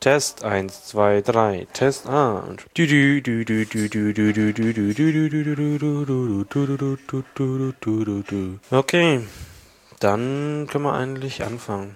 Test 1, 2, 3, Test und okay, dann können wir eigentlich anfangen.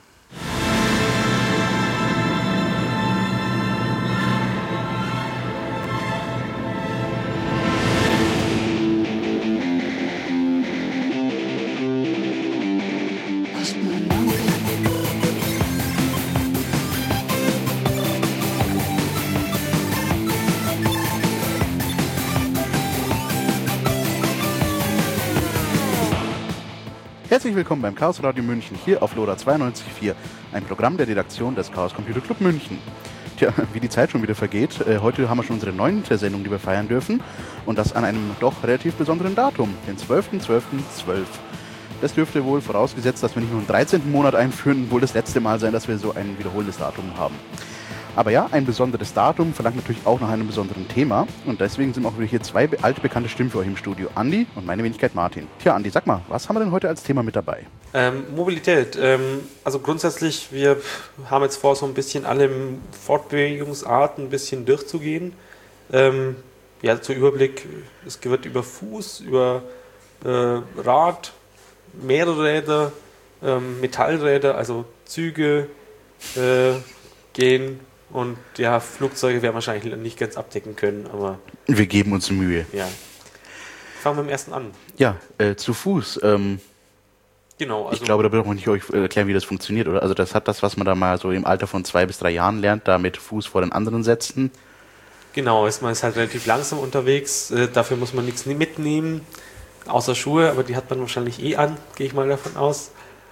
Herzlich willkommen beim Chaos Radio München hier auf LoRa 92.4, ein Programm der Redaktion des Chaos Computer Club München. Tja, wie die Zeit schon wieder vergeht, heute haben wir schon unsere 9. Sendung, die wir feiern dürfen, und das an einem doch relativ besonderen Datum, den 12.12.12. Das dürfte wohl, vorausgesetzt, dass wir nicht nur einen 13. Monat einführen, wohl das letzte Mal sein, dass wir so ein wiederholendes Datum haben. Aber ja, ein besonderes Datum verlangt natürlich auch nach einem besonderen Thema, und deswegen sind auch wieder hier zwei altbekannte Stimmen für euch im Studio, Andi und meine Wenigkeit Martin. Tja, Andi, sag mal, was haben wir denn heute als Thema mit dabei? Mobilität. Also grundsätzlich, wir haben jetzt vor, so ein bisschen alle Fortbewegungsarten ein bisschen durchzugehen. Ja, zur Überblick, es wird über Fuß, über Rad, Mehrräder, Metallräder, also Züge gehen. Und ja, Flugzeuge werden wahrscheinlich nicht ganz abdecken können, aber... Wir geben uns Mühe. Ja. Fangen wir mit dem ersten an. Ja, zu Fuß. Genau. Also ich glaube, da braucht man nicht euch erklären, wie das funktioniert, oder? Also das hat das, was man da mal so im Alter von 2 bis 3 Jahren lernt, da mit Fuß vor den anderen setzen. Genau, man ist halt relativ langsam unterwegs, dafür muss man nichts mitnehmen, außer Schuhe, aber die hat man wahrscheinlich an, gehe ich mal davon aus.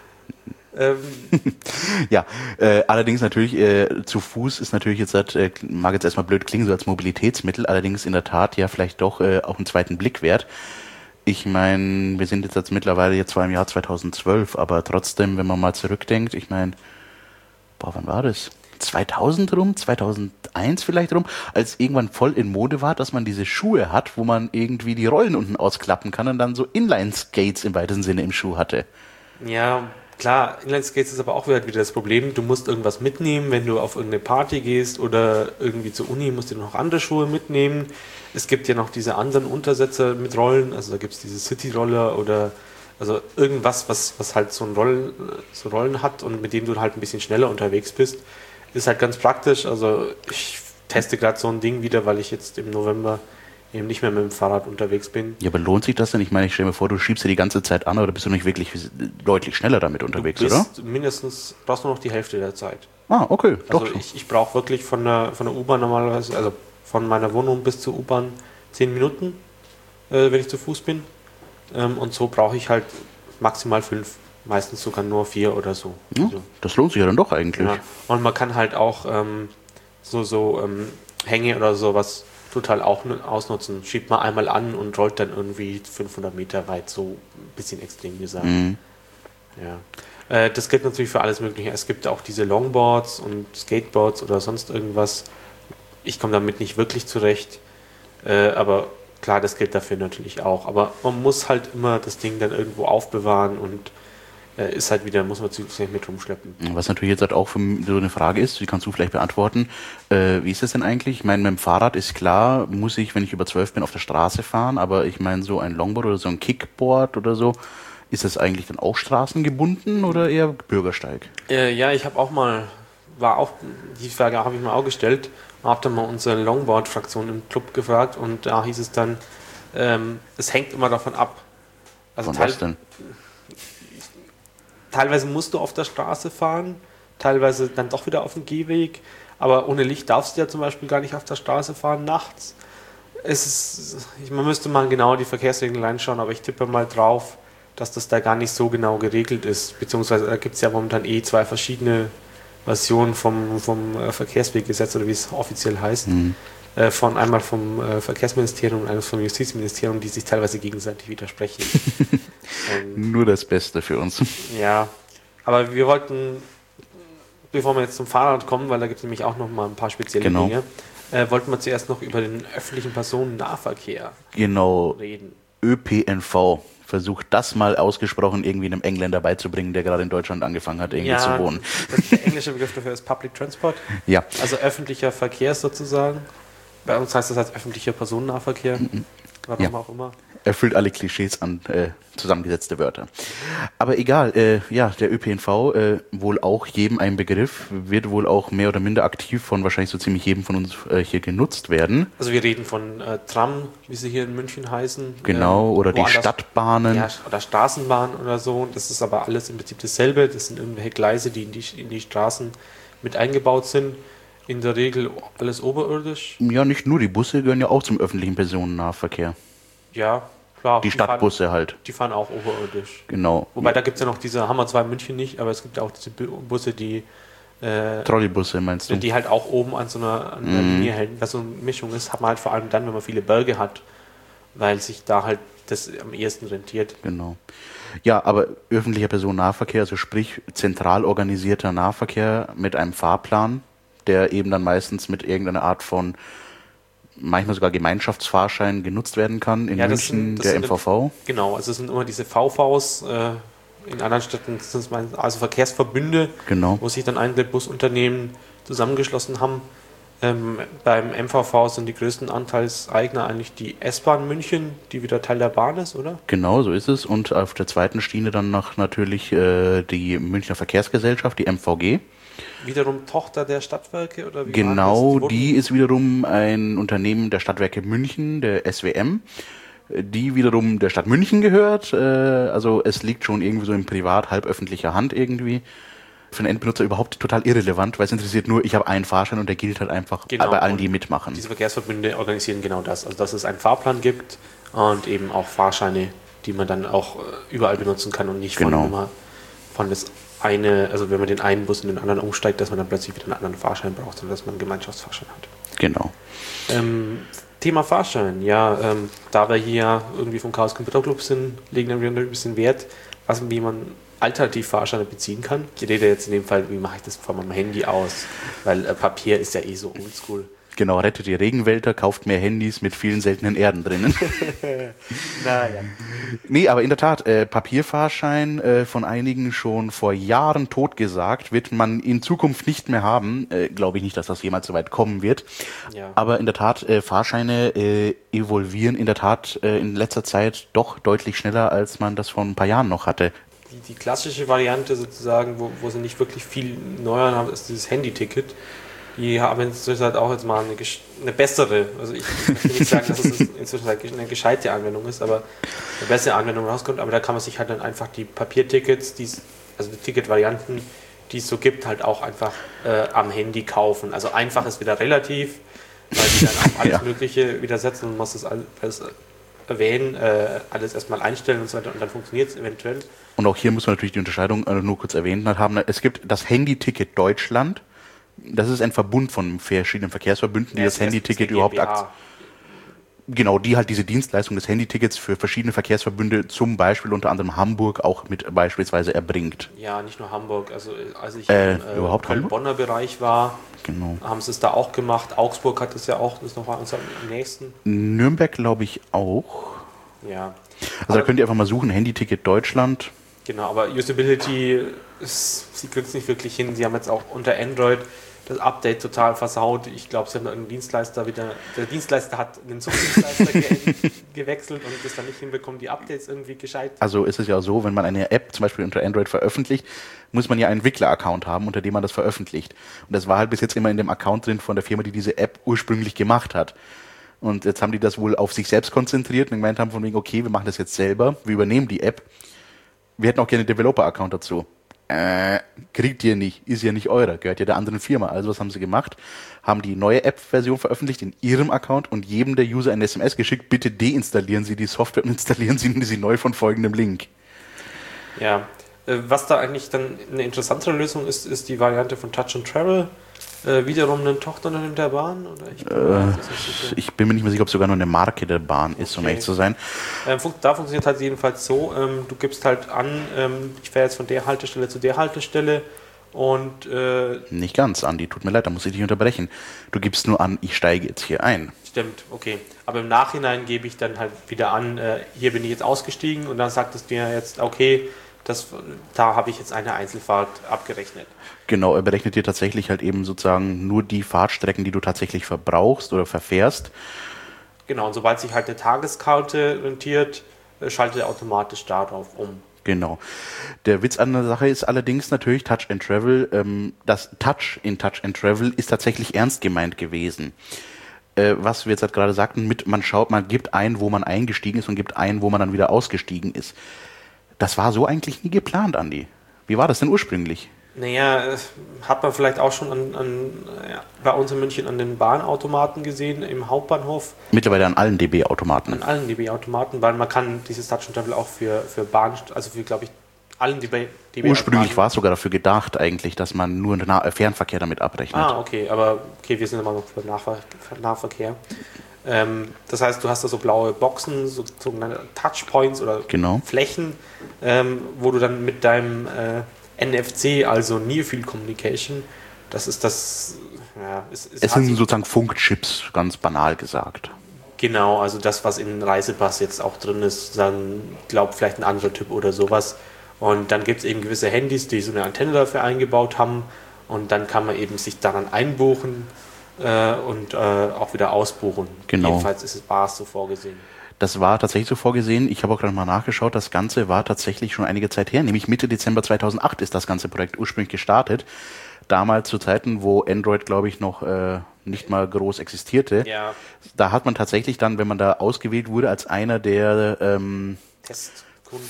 Ja, allerdings natürlich zu Fuß ist natürlich jetzt, mag jetzt erstmal blöd klingen, so als Mobilitätsmittel, allerdings in der Tat ja vielleicht doch auch einen zweiten Blick wert. Ich meine, wir sind jetzt mittlerweile jetzt zwar im Jahr 2012, aber trotzdem, wenn man mal zurückdenkt, ich meine, wann war das? 2000 rum, 2001 vielleicht rum, als irgendwann voll in Mode war, dass man diese Schuhe hat, wo man irgendwie die Rollen unten ausklappen kann und dann so Inline-Skates im weitesten Sinne im Schuh hatte. Ja, klar, Inline-Skates ist aber auch wieder das Problem, du musst irgendwas mitnehmen, wenn du auf irgendeine Party gehst oder irgendwie zur Uni, musst du noch andere Schuhe mitnehmen. Es gibt ja noch diese anderen Untersetzer mit Rollen, also da gibt es diese City-Roller oder also irgendwas, was halt so Rollen hat und mit denen du halt ein bisschen schneller unterwegs bist. Ist halt ganz praktisch, also ich teste gerade so ein Ding wieder, weil ich jetzt im November eben nicht mehr mit dem Fahrrad unterwegs bin. Ja, aber lohnt sich das denn? Ich meine, ich stelle mir vor, du schiebst dir die ganze Zeit an, oder bist du nicht wirklich deutlich schneller damit unterwegs, oder? Mindestens, brauchst du noch die Hälfte der Zeit. Ah, okay, doch. Also ich brauche wirklich von der U-Bahn normalerweise, also von meiner Wohnung bis zur U-Bahn 10 Minuten, wenn ich zu Fuß bin. Und so brauche ich halt maximal 5, meistens sogar nur 4 oder so. Ja, also, das lohnt sich ja dann doch eigentlich. Ja. Und man kann halt auch Hänge oder sowas total auch ausnutzen. Schiebt man einmal an und rollt dann irgendwie 500 Meter weit, so ein bisschen extrem gesagt. Mhm. Ja. Das gilt natürlich für alles Mögliche. Es gibt auch diese Longboards und Skateboards oder sonst irgendwas. Ich komme damit nicht wirklich zurecht, aber klar, das gilt dafür natürlich auch. Aber man muss halt immer das Ding dann irgendwo aufbewahren und ist halt wieder, muss man sich mit rumschleppen. Was natürlich jetzt halt auch für so eine Frage ist, die kannst du vielleicht beantworten. Wie ist das denn eigentlich? Ich meine, mit dem Fahrrad ist klar, muss ich, wenn ich über 12 bin, auf der Straße fahren, aber ich meine, so ein Longboard oder so ein Kickboard oder so, ist das eigentlich dann auch straßengebunden oder eher Bürgersteig? Ja, ich habe die Frage habe ich mir auch gestellt, habe dann mal unsere Longboard-Fraktion im Club gefragt und da hieß es dann, es hängt immer davon ab. Also von was denn? Teilweise musst du auf der Straße fahren, teilweise dann doch wieder auf dem Gehweg, aber ohne Licht darfst du ja zum Beispiel gar nicht auf der Straße fahren nachts. Man müsste mal genau die Verkehrsregeln reinschauen, aber ich tippe mal drauf, dass das da gar nicht so genau geregelt ist, beziehungsweise da gibt es ja momentan 2 verschiedene Versionen vom Verkehrsweggesetz oder wie es offiziell heißt. Mhm. Einmal vom Verkehrsministerium und eines vom Justizministerium, die sich teilweise gegenseitig widersprechen. Nur das Beste für uns. Ja, aber wir wollten, bevor wir jetzt zum Fahrrad kommen, weil da gibt es nämlich auch noch mal ein paar spezielle Dinge, wollten wir zuerst noch über den öffentlichen Personennahverkehr reden. ÖPNV. Versucht das mal ausgesprochen irgendwie einem Engländer beizubringen, der gerade in Deutschland angefangen hat, irgendwie zu wohnen. Der englische Begriff dafür ist Public Transport. Ja. Also öffentlicher Verkehr sozusagen. Bei uns heißt das als öffentlicher Personennahverkehr. Warum auch immer. Erfüllt alle Klischees an zusammengesetzte Wörter. Aber egal, der ÖPNV, wohl auch jedem ein Begriff, wird wohl auch mehr oder minder aktiv von wahrscheinlich so ziemlich jedem von uns hier genutzt werden. Also wir reden von Tram, wie sie hier in München heißen. Genau, oder die Stadtbahnen. Ja, oder Straßenbahn oder so. Das ist aber alles im Prinzip dasselbe. Das sind irgendwelche Gleise, die in die Straßen mit eingebaut sind. In der Regel alles oberirdisch. Ja, nicht nur, die Busse gehören ja auch zum öffentlichen Personennahverkehr. Ja, klar. Die Stadtbusse halt. Die fahren auch oberirdisch. Genau. Wobei, da gibt es ja noch diese, haben wir zwar in München nicht, aber es gibt ja auch diese Busse, die Trolleybusse meinst du? Die halt auch oben an so einer Linie halten, was so eine Mischung ist, hat man halt vor allem dann, wenn man viele Berge hat, weil sich da halt das am ehesten rentiert. Genau. Ja, aber öffentlicher Personennahverkehr, also sprich zentral organisierter Nahverkehr mit einem Fahrplan, der eben dann meistens mit irgendeiner Art von manchmal sogar Gemeinschaftsfahrschein genutzt werden kann. In München der MVV. Genau, also es sind immer diese VVs, in anderen Städten sind es also Verkehrsverbünde, genau, wo sich dann einige Busunternehmen zusammengeschlossen haben. Beim MVV sind die größten Anteilseigner eigentlich die S-Bahn München, die wieder Teil der Bahn ist, oder? Genau, so ist es. Und auf der zweiten Schiene dann noch natürlich die Münchner Verkehrsgesellschaft, die MVG. Wiederum Tochter der Stadtwerke? Oder wie genau, die ist wiederum ein Unternehmen der Stadtwerke München, der SWM, die wiederum der Stadt München gehört. Also es liegt schon irgendwie so in privat, halböffentlicher Hand irgendwie. Für den Endbenutzer überhaupt total irrelevant, weil es interessiert nur, ich habe einen Fahrschein und der gilt halt einfach bei allen, die mitmachen. Diese Verkehrsverbünde organisieren genau das, also dass es einen Fahrplan gibt und eben auch Fahrscheine, die man dann auch überall benutzen kann und nicht von das eine, also wenn man den einen Bus in den anderen umsteigt, dass man dann plötzlich wieder einen anderen Fahrschein braucht, sondern dass man einen Gemeinschaftsfahrschein hat. Genau. Thema Fahrschein, da wir hier irgendwie vom Chaos Computer Club sind, legen wir ein bisschen Wert, wie man Alternativfahrscheine beziehen kann. Ich rede jetzt in dem Fall, wie mache ich das von meinem Handy aus, weil Papier ist ja eh so oldschool. Genau, rettet die Regenwälder, kauft mehr Handys mit vielen seltenen Erden drinnen. Naja. Nee, aber in der Tat, Papierfahrschein von einigen schon vor Jahren totgesagt, wird man in Zukunft nicht mehr haben. Glaube ich nicht, dass das jemals so weit kommen wird. Ja. Aber in der Tat, Fahrscheine evolvieren in der Tat in letzter Zeit doch deutlich schneller, als man das vor ein paar Jahren noch hatte. Die klassische Variante sozusagen, wo sie nicht wirklich viel neuer haben, ist dieses Handy-Ticket. Die haben inzwischen halt auch jetzt mal eine bessere, also ich will nicht sagen, dass es inzwischen halt eine gescheite Anwendung ist, aber eine bessere Anwendung rauskommt, aber da kann man sich halt dann einfach die Papiertickets, also die Ticketvarianten, die es so gibt, halt auch einfach am Handy kaufen. Also einfach ist wieder relativ, weil die dann auch alles Mögliche wieder setzen und muss das alles erwähnen, alles erstmal einstellen und so weiter und dann funktioniert es eventuell. Und auch hier muss man natürlich die Unterscheidung nur kurz erwähnt haben. Es gibt das Handy-Ticket Deutschland. Das ist ein Verbund von verschiedenen Verkehrsverbünden, die das Handy-Ticket überhaupt genau, die halt diese Dienstleistung des Handy-Tickets für verschiedene Verkehrsverbünde, zum Beispiel unter anderem Hamburg, auch mit beispielsweise erbringt. Ja, nicht nur Hamburg. Also als ich im Köln-Bonner Bereich war, haben sie es da auch gemacht. Augsburg hat es ja auch, das ist noch am nächsten. Nürnberg glaube ich auch. Ja. Also da könnt ihr einfach mal suchen, Handy-Ticket Deutschland. Genau, aber Usability, sie kriegt es nicht wirklich hin. Sie haben jetzt auch unter Android das Update total versaut. Ich glaube, sie haben einen Dienstleister der Dienstleister hat den Subdienstleister gewechselt und das dann nicht hinbekommen, die Updates irgendwie gescheit. Also ist es ja so, wenn man eine App zum Beispiel unter Android veröffentlicht, muss man ja einen Entwickler-Account haben, unter dem man das veröffentlicht. Und das war halt bis jetzt immer in dem Account drin von der Firma, die diese App ursprünglich gemacht hat. Und jetzt haben die das wohl auf sich selbst konzentriert und gemeint haben von wegen, okay, wir machen das jetzt selber, wir übernehmen die App. Wir hätten auch gerne einen Developer-Account dazu. Kriegt ihr nicht, ist ja nicht eurer, gehört ja der anderen Firma. Also was haben sie gemacht? Haben die neue App-Version veröffentlicht in ihrem Account und jedem der User eine SMS geschickt, bitte deinstallieren Sie die Software und installieren Sie neu von folgendem Link. Ja, was da eigentlich dann eine interessantere Lösung ist, ist die Variante von Touch and Travel. Wiederum eine Tochterunternehmen der Bahn? Oder ich bin mir nicht mehr sicher, ob es sogar nur eine Marke der Bahn ist, um ehrlich zu sein. Da funktioniert halt jedenfalls so, du gibst halt an, ich fahre jetzt von der Haltestelle zu der Haltestelle und... Nicht ganz, Andi, tut mir leid, da muss ich dich unterbrechen. Du gibst nur an, ich steige jetzt hier ein. Stimmt, okay. Aber im Nachhinein gebe ich dann halt wieder an, hier bin ich jetzt ausgestiegen und dann sagt es mir jetzt, okay, da habe ich jetzt eine Einzelfahrt abgerechnet. Genau, er berechnet dir tatsächlich halt eben sozusagen nur die Fahrtstrecken, die du tatsächlich verbrauchst oder verfährst. Genau, und sobald sich halt eine Tageskarte rentiert, schaltet er automatisch darauf um. Genau. Der Witz an der Sache ist allerdings natürlich Touch and Travel. Das Touch in Touch and Travel ist tatsächlich ernst gemeint gewesen. Was wir jetzt halt gerade sagten, man gibt ein, wo man eingestiegen ist und gibt ein, wo man dann wieder ausgestiegen ist. Das war so eigentlich nie geplant, Andi. Wie war das denn ursprünglich? Naja, hat man vielleicht auch schon bei uns in München an den Bahnautomaten gesehen, im Hauptbahnhof. Mittlerweile an allen DB-Automaten. An allen DB-Automaten, weil man kann dieses Touch and Travel auch für Bahn, also für, glaube ich, allen DB-Automaten. Ursprünglich war es sogar dafür gedacht eigentlich, dass man nur Fernverkehr damit abrechnet. Ah, okay, aber wir sind immer noch für Nahverkehr. Das heißt, du hast da so blaue Boxen, sogenannte Touchpoints oder Flächen, wo du dann mit deinem NFC, also Near Field Communication, das ist das... Ja, es sind sozusagen Funkchips, ganz banal gesagt. Genau, also das, was in Reisepass jetzt auch drin ist, dann glaube vielleicht ein anderer Typ oder sowas. Und dann gibt es eben gewisse Handys, die so eine Antenne dafür eingebaut haben und dann kann man eben sich daran einbuchen und auch wieder ausbuchen. Genau. Jedenfalls war es so vorgesehen. Das war tatsächlich so vorgesehen. Ich habe auch gerade mal nachgeschaut. Das Ganze war tatsächlich schon einige Zeit her. Nämlich Mitte Dezember 2008 ist das ganze Projekt ursprünglich gestartet. Damals zu Zeiten, wo Android, glaube ich, noch nicht mal groß existierte. Ja. Da hat man tatsächlich dann, wenn man da ausgewählt wurde, als einer der Testkunden.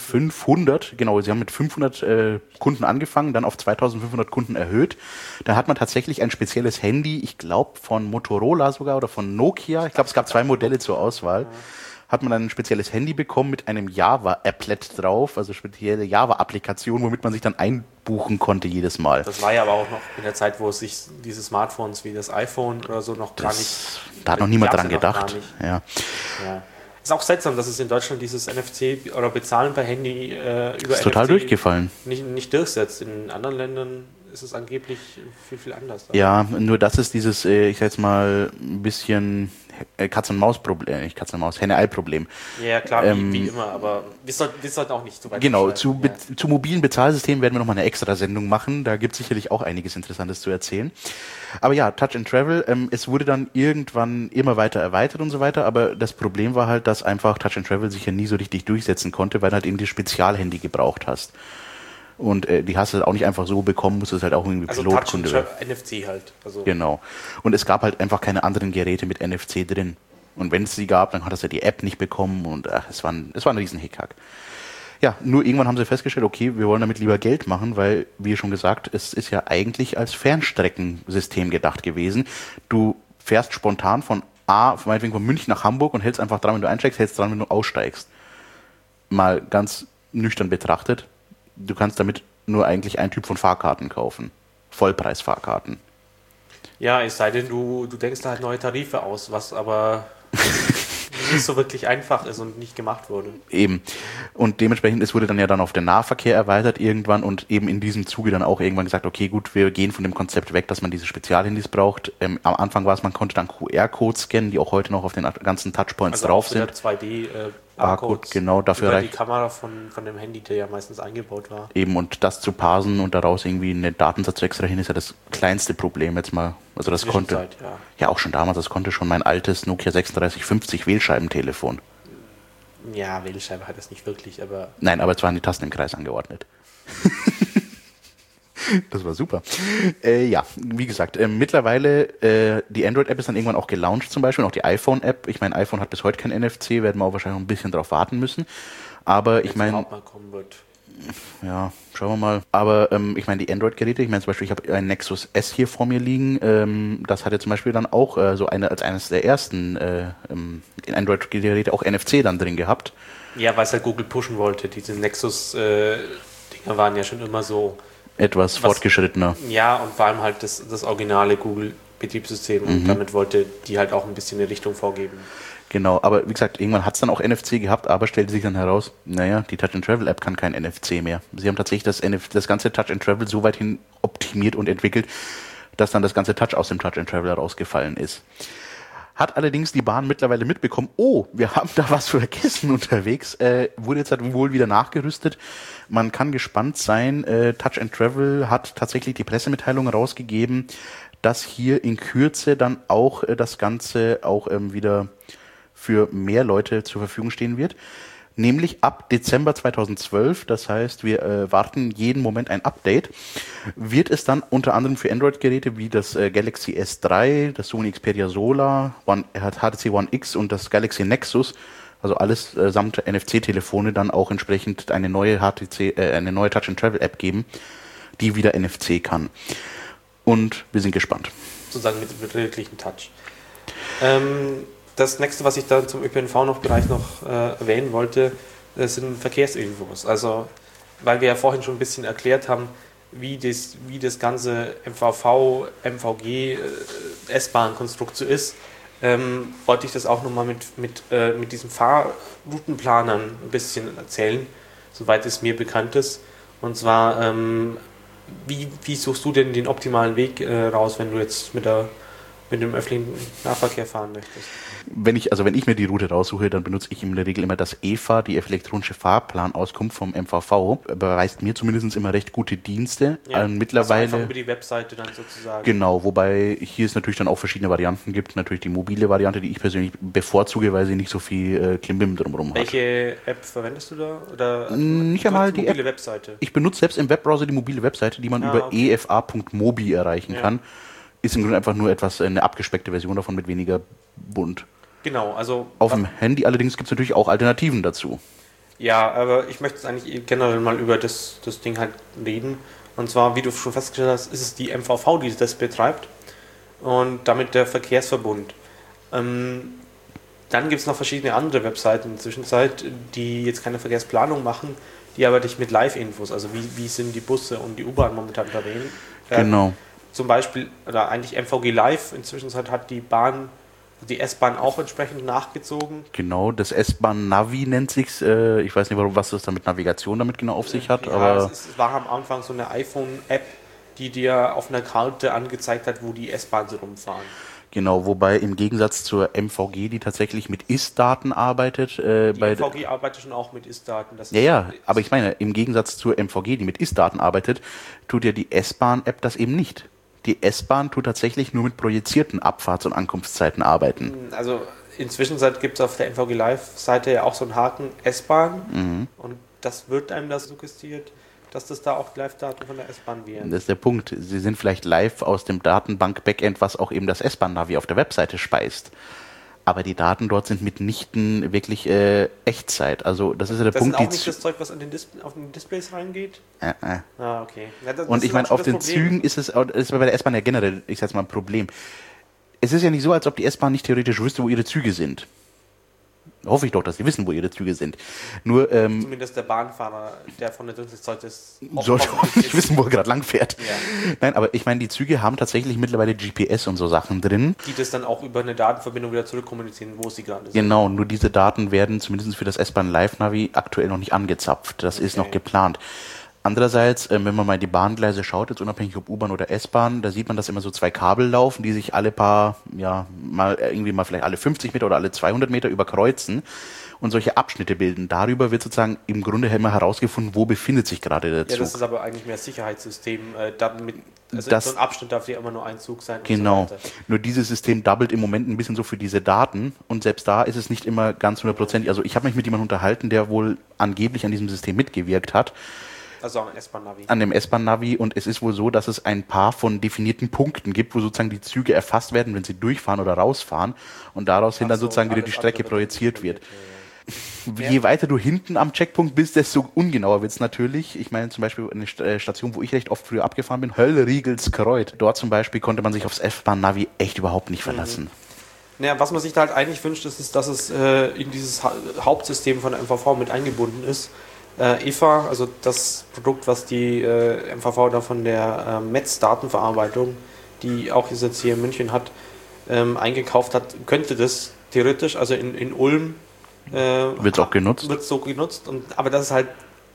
500, genau, sie haben mit 500 Kunden angefangen, dann auf 2500 Kunden erhöht. Da hat man tatsächlich ein spezielles Handy, ich glaube von Motorola sogar oder von Nokia. Ich glaube, es gab 2 Modelle zur Auswahl. Ja. Hat man dann ein spezielles Handy bekommen mit einem Java-Applet drauf, also spezielle Java-Applikation, womit man sich dann einbuchen konnte jedes Mal. Das war ja aber auch noch in der Zeit, wo es sich diese Smartphones wie das iPhone oder so noch gar nicht... Da hat noch niemand dran gedacht. Ja. Ist auch seltsam, dass es in Deutschland dieses NFC oder Bezahlen per Handy über ist total NFC durchgefallen. Nicht durchsetzt. In anderen Ländern ist es angeblich viel anders. Ja, nur das ist dieses, ich sag jetzt mal, ein bisschen Katz-und-Maus-Problem, nicht Katz-und-Maus, Henne-Ei-Problem. Ja, klar, wie immer, aber wir sollten auch nicht zu weit genau, zu mobilen Bezahlsystemen werden wir nochmal eine extra Sendung machen, da gibt es sicherlich auch einiges Interessantes zu erzählen. Aber ja, Touch and Travel, es wurde dann irgendwann immer weiter erweitert und so weiter, aber das Problem war halt, dass einfach Touch and Travel sich ja nie so richtig durchsetzen konnte, weil du halt eben die Spezialhandy gebraucht hast. Und die hast du halt auch nicht einfach so bekommen, musst du halt auch irgendwie Pilotkunde werden. NFC halt. Also genau. Und es gab halt einfach keine anderen Geräte mit NFC drin. Und wenn es sie gab, dann hattest du die App nicht bekommen und es war ein riesen Hickhack. Ja, nur irgendwann haben sie festgestellt, okay, wir wollen damit lieber Geld machen, weil, wie schon gesagt, es ist ja eigentlich als Fernstreckensystem gedacht gewesen. Du fährst spontan meinetwegen von München nach Hamburg und hältst einfach dran, wenn du einsteigst, hältst dran, wenn du aussteigst. Mal ganz nüchtern betrachtet. Du kannst damit nur eigentlich einen Typ von Fahrkarten kaufen. Vollpreisfahrkarten. Ja, es sei denn, du denkst da halt neue Tarife aus, was aber nicht so wirklich einfach ist und nicht gemacht wurde. Eben. Und dementsprechend, es wurde dann ja dann auf den Nahverkehr erweitert irgendwann und eben in diesem Zuge dann auch irgendwann gesagt, okay, gut, wir gehen von dem Konzept weg, dass man diese Spezialhandys braucht. Am Anfang war es, man konnte dann QR-Codes scannen, die auch heute noch auf den ganzen Touchpoints also drauf auch sind. 2D Barcode, genau, dafür über die Kamera von dem Handy, der ja meistens eingebaut war. Eben, und das zu parsen und daraus irgendwie einen Datensatz zu extrahieren, ist ja das kleinste Problem jetzt mal. Also das konnte, ja auch schon damals, das konnte schon mein altes Nokia 3650 Wählscheibentelefon. Ja, Wählscheibe hat es nicht wirklich, aber... Nein, aber es waren die Tasten im Kreis angeordnet. Das war super. Ja, wie gesagt, mittlerweile, die Android-App ist dann irgendwann auch gelauncht zum Beispiel, auch die iPhone-App. Ich meine, iPhone hat bis heute kein NFC, werden wir auch wahrscheinlich noch ein bisschen drauf warten müssen. Aber ich meine... Ja, schauen wir mal. Aber ich meine, die Android-Geräte, ich meine zum Beispiel, ich habe ein Nexus S hier vor mir liegen, das hat ja zum Beispiel dann auch als eines der ersten Android-Geräte auch NFC dann drin gehabt. Ja, weil es halt Google pushen wollte. Diese Nexus-Dinger waren ja schon immer so... etwas fortgeschrittener. Ja, und vor allem halt das originale Google-Betriebssystem und damit wollte die halt auch ein bisschen eine Richtung vorgeben. Genau, aber wie gesagt, irgendwann hat es dann auch NFC gehabt, aber stellte sich dann heraus, naja, die Touch-and-Travel-App kann kein NFC mehr. Sie haben tatsächlich das ganze Touch-and-Travel so weit hin optimiert und entwickelt, dass dann das ganze Touch aus dem Touch-and-Travel herausgefallen ist. Hat allerdings die Bahn mittlerweile mitbekommen, oh, wir haben da was vergessen unterwegs, wurde jetzt halt wohl wieder nachgerüstet. Man kann gespannt sein, Touch and Travel hat tatsächlich die Pressemitteilung rausgegeben, dass hier in Kürze dann auch das Ganze auch wieder für mehr Leute zur Verfügung stehen wird. Nämlich ab Dezember 2012, das heißt, wir warten jeden Moment ein Update, wird es dann unter anderem für Android-Geräte wie das Galaxy S3, das Sony Xperia Solar, HTC One X und das Galaxy Nexus, also alles samt NFC-Telefone, dann auch entsprechend eine neue Touch-and-Travel-App geben, die wieder NFC kann. Und wir sind gespannt. Sozusagen mit wirklichen Touch. Das nächste, was ich da zum ÖPNV-Bereich noch erwähnen wollte, sind Verkehrsinfos. Also, weil wir ja vorhin schon ein bisschen erklärt haben, wie das ganze MVV, MVG, S-Bahn-Konstrukt so ist, wollte ich das auch nochmal mit diesen Fahrroutenplanern ein bisschen erzählen, soweit es mir bekannt ist. Und zwar, wie suchst du denn den optimalen Weg raus, wenn du jetzt mit dem öffentlichen Nahverkehr fahren möchtest? Wenn ich mir die Route raussuche, dann benutze ich in der Regel immer das EFA, die elektronische Fahrplanauskunft vom MVV. Beweist mir zumindest immer recht gute Dienste. Ja, mittlerweile also einfach über die Webseite dann sozusagen. Genau, wobei hier es natürlich dann auch verschiedene Varianten gibt. Natürlich die mobile Variante, die ich persönlich bevorzuge, weil sie nicht so viel Klimbim drumherum hat. Welche App verwendest du da? Oder nicht einmal die mobile App. Webseite? Ich benutze selbst im Webbrowser die mobile Webseite, die man über efa.mobi erreichen kann. Ist im Grunde einfach nur eine abgespeckte Version davon mit weniger bunt. Genau, also... Auf dem Handy allerdings gibt es natürlich auch Alternativen dazu. Ja, aber ich möchte jetzt eigentlich generell mal über das Ding halt reden. Und zwar, wie du schon festgestellt hast, ist es die MVV, die das betreibt. Und damit der Verkehrsverbund. Dann gibt es noch verschiedene andere Webseiten in der Zwischenzeit, die jetzt keine Verkehrsplanung machen, die aber dich mit Live-Infos, also wie sind die Busse und die U-Bahn momentan unterwegs. Genau. Zum Beispiel, oder eigentlich MVG Live, inzwischen hat die S-Bahn auch entsprechend nachgezogen. Genau, das S-Bahn-Navi nennt sich's. Ich weiß nicht, was das dann mit Navigation damit genau auf sich hat. Ja, aber es war am Anfang so eine iPhone-App, die dir auf einer Karte angezeigt hat, wo die S-Bahn so rumfahren. Genau, wobei im Gegensatz zur MVG, die tatsächlich mit Ist-Daten arbeitet. Die MVG arbeitet schon auch mit Ist-Daten. Aber ich meine, im Gegensatz zur MVG, die mit Ist-Daten arbeitet, tut ja die S-Bahn-App das eben nicht. Die S-Bahn tut tatsächlich nur mit projizierten Abfahrts- und Ankunftszeiten arbeiten. Also inzwischen gibt es auf der MVG Live-Seite ja auch so einen Haken S-Bahn und das wird einem das suggestiert, dass das da auch Live-Daten von der S-Bahn wären. Das ist der Punkt. Sie sind vielleicht live aus dem Datenbank-Backend, was auch eben das S-Bahn-Navi auf der Webseite speist. Aber die Daten dort sind mitnichten wirklich Echtzeit. Also das ist ja der Punkt. Das ist auch nicht das Zeug, was auf den Displays reingeht? Ah, okay. Ja, und ich meine, auf den Zügen ist es bei der S-Bahn ja generell, ich sag's mal, ein Problem. Es ist ja nicht so, als ob die S-Bahn nicht theoretisch wüsste, wo ihre Züge sind. Hoffe ich doch, dass sie wissen, wo ihre Züge sind. Nur, zumindest der Bahnfahrer, der von der Dünste Zeug ist, sollte auch nicht wissen, wo er gerade lang fährt. Ja. Nein, aber ich meine, die Züge haben tatsächlich mittlerweile GPS und so Sachen drin. Die das dann auch über eine Datenverbindung wieder zurückkommunizieren, wo sie gerade sind. Genau, nur diese Daten werden zumindest für das S-Bahn Live-Navi aktuell noch nicht angezapft. Das ist noch geplant. Andererseits, wenn man mal in die Bahngleise schaut, jetzt unabhängig ob U-Bahn oder S-Bahn, da sieht man, dass immer so zwei Kabel laufen, die sich alle mal vielleicht alle 50 Meter oder alle 200 Meter überkreuzen und solche Abschnitte bilden. Darüber wird sozusagen im Grunde immer herausgefunden, wo befindet sich gerade der Zug. Ja, das ist aber eigentlich mehr Sicherheitssystem. So ein Abschnitt darf ja immer nur ein Zug sein. Genau. Und so weiter. Nur dieses System doubled im Moment ein bisschen so für diese Daten und selbst da ist es nicht immer ganz 100%. Also ich habe mich mit jemandem unterhalten, der wohl angeblich an diesem System mitgewirkt hat. Also am S-Bahn-Navi. An dem S-Bahn-Navi, und es ist wohl so, dass es ein paar von definierten Punkten gibt, wo sozusagen die Züge erfasst werden, wenn sie durchfahren oder rausfahren und daraus hin dann sozusagen wieder die Strecke projiziert wird. Je weiter du hinten am Checkpunkt bist, desto ungenauer wird es natürlich. Ich meine zum Beispiel eine Station, wo ich recht oft früher abgefahren bin, Höllriegelskreuz. Dort zum Beispiel konnte man sich aufs S-Bahn-Navi echt überhaupt nicht verlassen. Naja, was man sich da halt eigentlich wünscht, ist, dass es in dieses Hauptsystem von der MVV mit eingebunden ist. EFA, also das Produkt, was die MVV da von der Metz-Datenverarbeitung, die auch jetzt hier in München hat, eingekauft hat, könnte das theoretisch, also in Ulm wird es auch genutzt. Wird so genutzt, aber das ist halt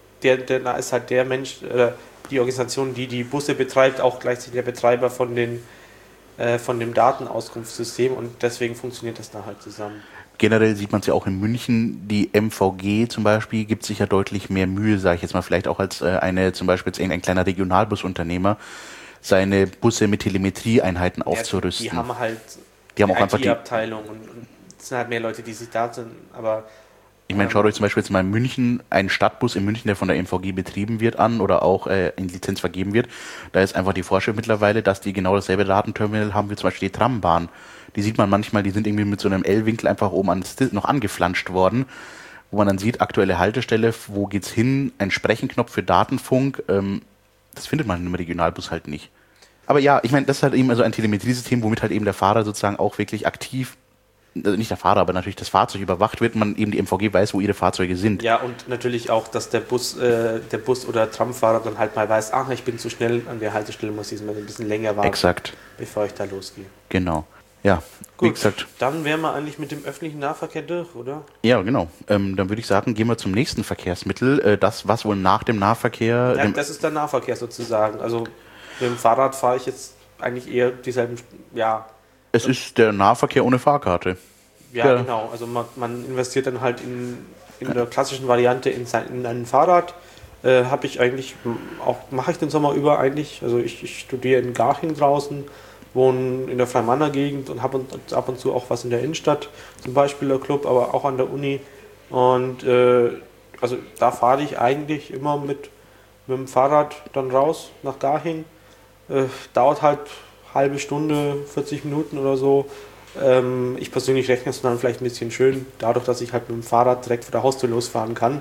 da ist halt der Mensch, die Organisation, die die Busse betreibt, auch gleichzeitig der Betreiber von den von dem Datenauskunftssystem und deswegen funktioniert das da halt zusammen. Generell sieht man es ja auch in München, die MVG zum Beispiel gibt sich ja deutlich mehr Mühe, sage ich jetzt mal, vielleicht auch als zum Beispiel jetzt ein kleiner Regionalbusunternehmer, seine Busse mit Telemetrieeinheiten aufzurüsten. Die haben halt die haben auch einfach die IT-Abteilung und es sind halt mehr Leute, die sich da sind, aber ich meine, schaut euch zum Beispiel jetzt mal in München, einen Stadtbus in München, der von der MVG betrieben wird, an oder auch in Lizenz vergeben wird. Da ist einfach die Vorschrift mittlerweile, dass die genau dasselbe Datenterminal haben wie zum Beispiel die Trambahn. Die sieht man manchmal, die sind irgendwie mit so einem L-Winkel einfach oben noch angeflanscht worden, wo man dann sieht, aktuelle Haltestelle, wo geht's hin, ein Sprechenknopf für Datenfunk, das findet man im Regionalbus halt nicht. Aber ja, ich meine, das ist halt eben also ein Telemetriesystem, womit halt eben der Fahrer sozusagen auch wirklich aktiv, also nicht der Fahrer, aber natürlich das Fahrzeug überwacht wird, man eben die MVG weiß, wo ihre Fahrzeuge sind. Ja, und natürlich auch, dass der Bus oder Tramfahrer dann halt mal weiß, ich bin zu schnell an der Haltestelle, muss ich mal ein bisschen länger warten, Exakt. Bevor ich da losgehe. Genau. Ja, gut, wie gesagt. Dann wären wir eigentlich mit dem öffentlichen Nahverkehr durch, oder? Ja, genau. Dann würde ich sagen, gehen wir zum nächsten Verkehrsmittel. Das, was wohl nach dem Nahverkehr... Ja, das ist der Nahverkehr sozusagen. Also mit dem Fahrrad fahre ich jetzt eigentlich eher dieselben... Ja. Es ist der Nahverkehr ohne Fahrkarte. Ja, genau. Also man investiert dann halt in der klassischen Variante in ein Fahrrad. Habe ich eigentlich mache ich den Sommer über eigentlich. Also ich studiere in Garching draußen, wohne in der Freimanner-Gegend und habe ab und zu auch was in der Innenstadt, zum Beispiel der Club, aber auch an der Uni. Und also da fahre ich eigentlich immer mit dem Fahrrad dann raus nach Garching. Dauert halt halbe Stunde, 40 Minuten oder so. Ich persönlich rechne es dann vielleicht ein bisschen schön, dadurch, dass ich halt mit dem Fahrrad direkt vor der Haustür losfahren kann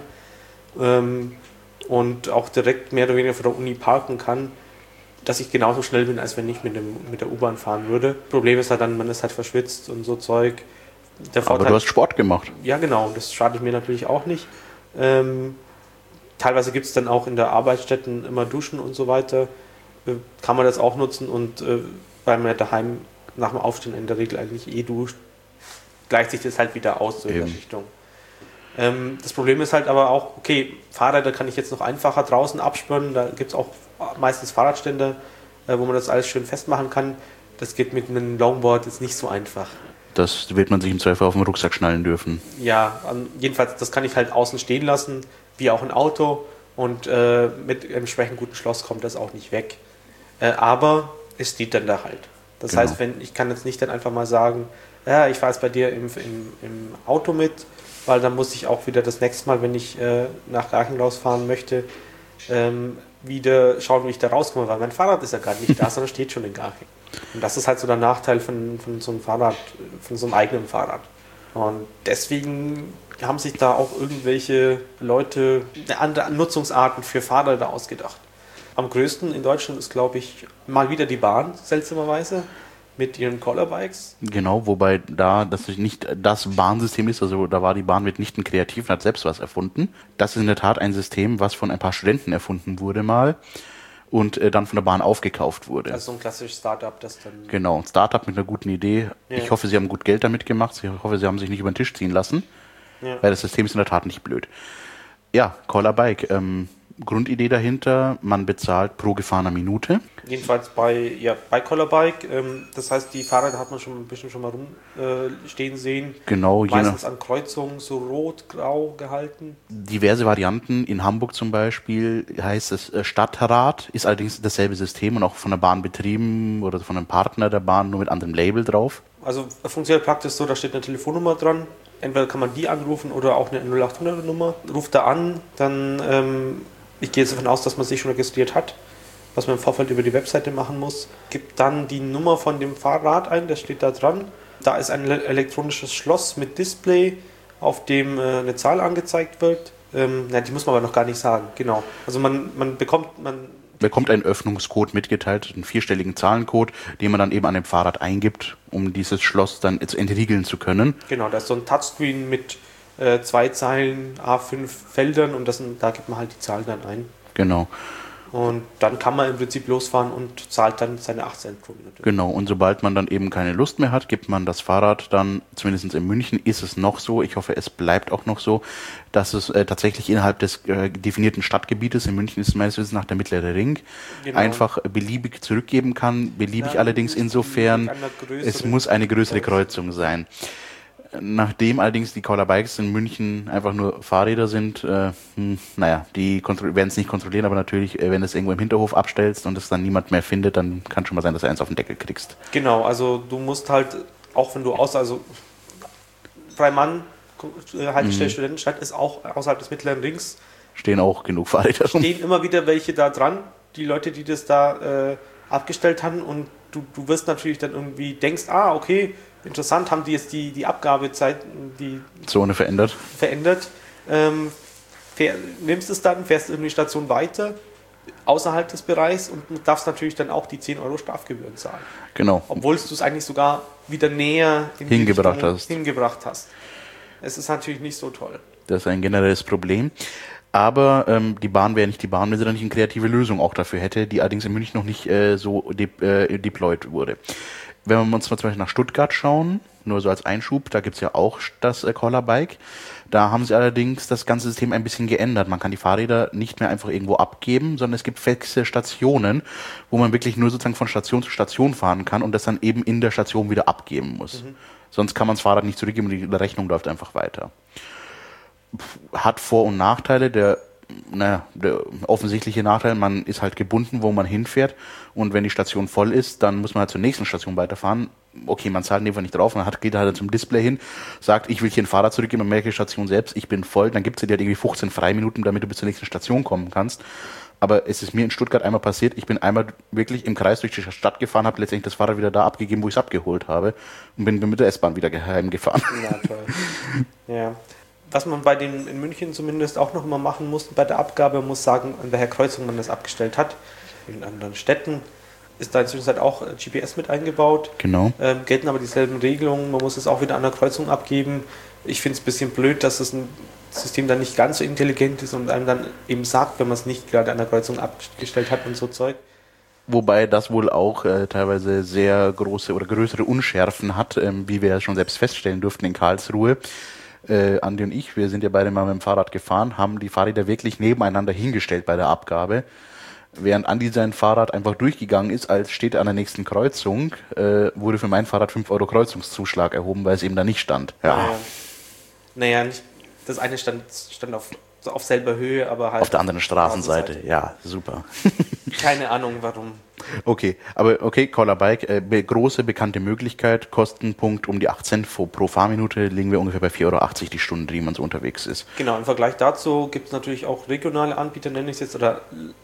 und auch direkt mehr oder weniger vor der Uni parken kann, dass ich genauso schnell bin, als wenn ich mit der U-Bahn fahren würde. Problem ist halt dann, man ist halt verschwitzt und so Zeug. Aber du hast Sport gemacht. Ja, genau, das schadet mir natürlich auch nicht. Teilweise gibt es dann auch in der Arbeitsstätten immer Duschen und so weiter. Kann man das auch nutzen und weil man daheim nach dem Aufstehen in der Regel eigentlich duscht, gleicht sich das halt wieder aus so in der Richtung. Das Problem ist halt aber auch, okay, Fahrräder kann ich jetzt noch einfacher draußen absperren, da gibt es auch meistens Fahrradstände, wo man das alles schön festmachen kann. Das geht mit einem Longboard jetzt nicht so einfach. Das wird man sich im Zweifel auf den Rucksack schnallen dürfen. Ja, jedenfalls, das kann ich halt außen stehen lassen, wie auch ein Auto und mit entsprechend gutem Schloss kommt das auch nicht weg. Aber es steht dann da halt. Das heißt, ich kann jetzt nicht dann einfach mal sagen, ja, ich fahre jetzt bei dir im Auto mit, weil dann muss ich auch wieder das nächste Mal, wenn ich nach Garching rausfahren möchte, wieder schauen, wie ich da rauskomme, weil mein Fahrrad ist ja gerade nicht da, sondern steht schon in Garching. Und das ist halt so der Nachteil von so einem Fahrrad, von so einem eigenen Fahrrad. Und deswegen haben sich da auch irgendwelche Leute andere Nutzungsarten für Fahrräder ausgedacht. Am größten in Deutschland ist, glaube ich, mal wieder die Bahn, seltsamerweise, mit ihren Collerbikes. Genau, wobei das nicht das Bahnsystem ist, also da war die Bahn mitnichten kreativ und hat selbst was erfunden. Das ist in der Tat ein System, was von ein paar Studenten erfunden wurde mal und dann von der Bahn aufgekauft wurde. Also so ein klassisches Startup, das dann... Genau, ein Startup mit einer guten Idee. Ja. Ich hoffe, sie haben gut Geld damit gemacht. Ich hoffe, sie haben sich nicht über den Tisch ziehen lassen, weil das System ist in der Tat nicht blöd. Ja, Collerbike, Grundidee dahinter, man bezahlt pro gefahrener Minute. Jedenfalls bei Collerbike, das heißt, die Fahrräder hat man schon ein bisschen mal rumstehen sehen. Genau. Meistens an Kreuzungen so rot-grau gehalten. Diverse Varianten, in Hamburg zum Beispiel heißt es Stadtrad, ist allerdings dasselbe System und auch von der Bahn betrieben oder von einem Partner der Bahn, nur mit anderem Label drauf. Also funktioniert praktisch so, da steht eine Telefonnummer dran, entweder kann man die anrufen oder auch eine 0800-Nummer. Ruft da an, dann... ich gehe jetzt davon aus, dass man sich schon registriert hat, was man im Vorfeld über die Webseite machen muss. Gibt dann die Nummer von dem Fahrrad ein, das steht da dran. Da ist ein elektronisches Schloss mit Display, auf dem eine Zahl angezeigt wird. Die muss man aber noch gar nicht sagen, genau. Also man bekommt einen Öffnungscode mitgeteilt, einen 4-stelligen Zahlencode, den man dann eben an dem Fahrrad eingibt, um dieses Schloss dann jetzt entriegeln zu können. Genau, da ist so ein Touchscreen mit 2 Zeilen, A5 Feldern und da gibt man halt die Zahlen dann ein. Genau. Und dann kann man im Prinzip losfahren und zahlt dann seine 8 Cent pro Minute. Genau, und sobald man dann eben keine Lust mehr hat, gibt man das Fahrrad dann, zumindest in München ist es noch so, ich hoffe, es bleibt auch noch so, dass es tatsächlich innerhalb des definierten Stadtgebietes, in München ist es meines Wissens nach der mittlere Ring, einfach beliebig zurückgeben kann, beliebig allerdings insofern, es muss eine größere Kreuzung sein. Nachdem allerdings die Kauler Bikes in München einfach nur Fahrräder sind, die werden es nicht kontrollieren, aber natürlich, wenn du es irgendwo im Hinterhof abstellst und es dann niemand mehr findet, dann kann schon mal sein, dass du eins auf den Deckel kriegst. Genau, also du musst halt, auch wenn du Freimann, Haltestelle Studentenstadt ist auch außerhalb des mittleren Rings. Stehen auch genug Fahrräder rum. Stehen immer wieder welche da dran, die Leute, die das da abgestellt haben, und du wirst natürlich dann irgendwie, denkst, okay, interessant, haben die jetzt die Abgabezeit, die Zone verändert. Nimmst es dann, fährst in die Station weiter, außerhalb des Bereichs, und darfst natürlich dann auch die 10 Euro Strafgebühren zahlen. Genau. Obwohl du es eigentlich sogar wieder näher hingebracht hast. Es ist natürlich nicht so toll. Das ist ein generelles Problem. Aber die Bahn wäre nicht die Bahn, wenn sie dann nicht eine kreative Lösung auch dafür hätte, die allerdings in München noch nicht so deployed wurde. Wenn wir uns zum Beispiel nach Stuttgart schauen, nur so als Einschub, da gibt es ja auch das Kauler Bike. Da haben sie allerdings das ganze System ein bisschen geändert. Man kann die Fahrräder nicht mehr einfach irgendwo abgeben, sondern es gibt fixe Stationen, wo man wirklich nur sozusagen von Station zu Station fahren kann und das dann eben in der Station wieder abgeben muss. Sonst kann man das Fahrrad nicht zurückgeben und die Rechnung läuft einfach weiter. Hat Vor- und Nachteile. Der offensichtliche Nachteil, man ist halt gebunden, wo man hinfährt, und wenn die Station voll ist, dann muss man halt zur nächsten Station weiterfahren. Okay, man zahlt in dem Fall nicht drauf, geht halt zum Display hin, sagt, ich will hier ein Fahrrad zurückgeben, man merkt die Station selbst, ich bin voll, dann gibt es dir halt irgendwie 15 Freiminuten, damit du bis zur nächsten Station kommen kannst. Aber es ist mir in Stuttgart einmal passiert, ich bin einmal wirklich im Kreis durch die Stadt gefahren, habe letztendlich das Fahrrad wieder da abgegeben, wo ich es abgeholt habe, und bin mit der S-Bahn wieder heimgefahren. Ja, toll. Ja. Was man bei den in München zumindest auch noch immer machen muss bei der Abgabe, muss sagen, an welcher Kreuzung man das abgestellt hat. In anderen Städten ist da inzwischen halt auch GPS mit eingebaut. Genau. Gelten aber dieselben Regelungen, man muss es auch wieder an der Kreuzung abgeben. Ich finde es ein bisschen blöd, dass das ein System dann nicht ganz so intelligent ist und einem dann eben sagt, wenn man es nicht gerade an der Kreuzung abgestellt hat und so Zeug. Wobei das wohl auch teilweise sehr große oder größere Unschärfen hat, wie wir ja schon selbst feststellen durften in Karlsruhe. Andi und ich, wir sind ja beide mal mit dem Fahrrad gefahren, haben die Fahrräder wirklich nebeneinander hingestellt bei der Abgabe. Während Andi sein Fahrrad einfach durchgegangen ist, als steht an der nächsten Kreuzung, wurde für mein Fahrrad 5 Euro Kreuzungszuschlag erhoben, weil es eben da nicht stand. Ja. Naja, nicht, das eine stand auf selber Höhe, aber halt... Auf der anderen Straßenseite, ja, super. Keine Ahnung, warum. Okay, Kauler Bike, große bekannte Möglichkeit, Kostenpunkt um die 8 Cent pro Fahrminute, liegen wir ungefähr bei 4,80 Euro die Stunde, die man so unterwegs ist. Genau, im Vergleich dazu gibt es natürlich auch regionale Anbieter, nenne ich es jetzt, oder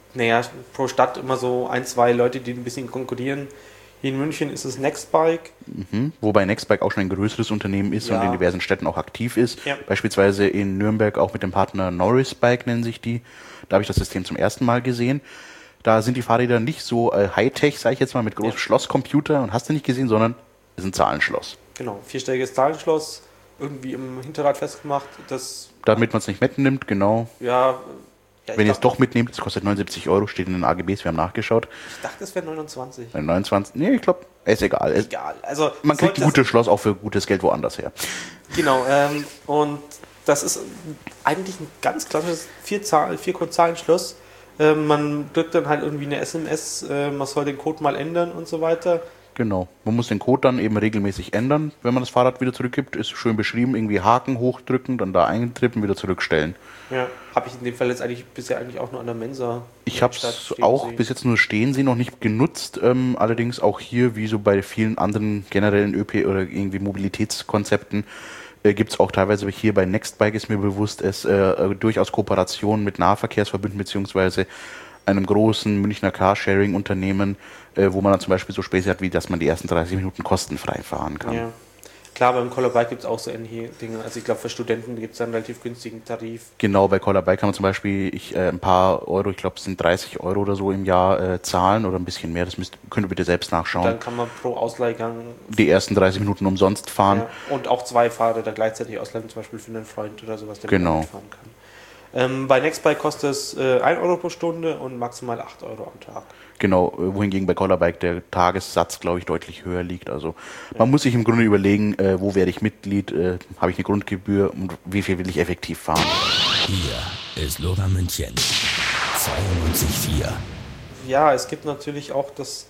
pro Stadt immer so 1, 2 Leute, die ein bisschen konkurrieren. Hier in München ist es Nextbike. Wobei Nextbike auch schon ein größeres Unternehmen ist und in diversen Städten auch aktiv ist. Ja. Beispielsweise in Nürnberg auch mit dem Partner Norris Bike nennen sich die. Da habe ich das System zum ersten Mal gesehen. Da sind die Fahrräder nicht so Hightech, sage ich jetzt mal, mit großem Schlosscomputer und hast du nicht gesehen, sondern es ist ein Zahlenschloss. Genau, 4-stelliges Zahlenschloss, irgendwie im Hinterrad festgemacht. Damit man es nicht mitnimmt, genau. Ja, wenn ihr es doch mitnehmt, das kostet 79 Euro, steht in den AGBs, wir haben nachgeschaut. Ich dachte, es wäre 29. 29, nee, ich glaube, ist egal. Also, man kriegt ein gutes Schloss auch für gutes Geld woanders her. Genau, und das ist eigentlich ein ganz klassisches 4-Code-Zahlenschloss. Man drückt dann halt irgendwie eine SMS, man soll den Code mal ändern und so weiter. Genau, man muss den Code dann eben regelmäßig ändern, wenn man das Fahrrad wieder zurückgibt. Ist schön beschrieben, irgendwie Haken hochdrücken, dann da eintippen, wieder zurückstellen. Ja, habe ich in dem Fall jetzt bisher auch nur an der Mensa. Ich habe es auch bis jetzt nur stehen sehen, noch nicht genutzt. Allerdings auch hier, wie so bei vielen anderen generellen ÖP- oder irgendwie Mobilitätskonzepten, gibt es auch teilweise hier bei Nextbike, ist mir bewusst, es durchaus Kooperationen mit Nahverkehrsverbünden beziehungsweise einem großen Münchner Carsharing-Unternehmen, wo man dann zum Beispiel so Späße hat, wie dass man die ersten 30 Minuten kostenfrei fahren kann. Ja. Klar, beim Kauler Bike gibt es auch so ähnliche Dinge. Also ich glaube, für Studenten gibt es einen relativ günstigen Tarif. Genau, bei Kauler Bike kann man zum Beispiel ein paar Euro, ich glaube es sind 30 Euro oder so im Jahr zahlen oder ein bisschen mehr. Das könnt ihr bitte selbst nachschauen. Dann kann man pro Ausleihgang die ersten 30 Minuten umsonst fahren. Ja, und auch 2 Fahrräder gleichzeitig ausleihen, zum Beispiel für einen Freund oder sowas, der mitfahren kann. Bei Nextbike kostet es 1 Euro pro Stunde und maximal 8 Euro am Tag. Genau, wohingegen bei Collerbike der Tagessatz, glaube ich, deutlich höher liegt. Also man muss sich im Grunde überlegen, wo werde ich Mitglied, habe ich eine Grundgebühr und wie viel will ich effektiv fahren. Hier ist Lora München 92.4. Ja, es gibt natürlich auch das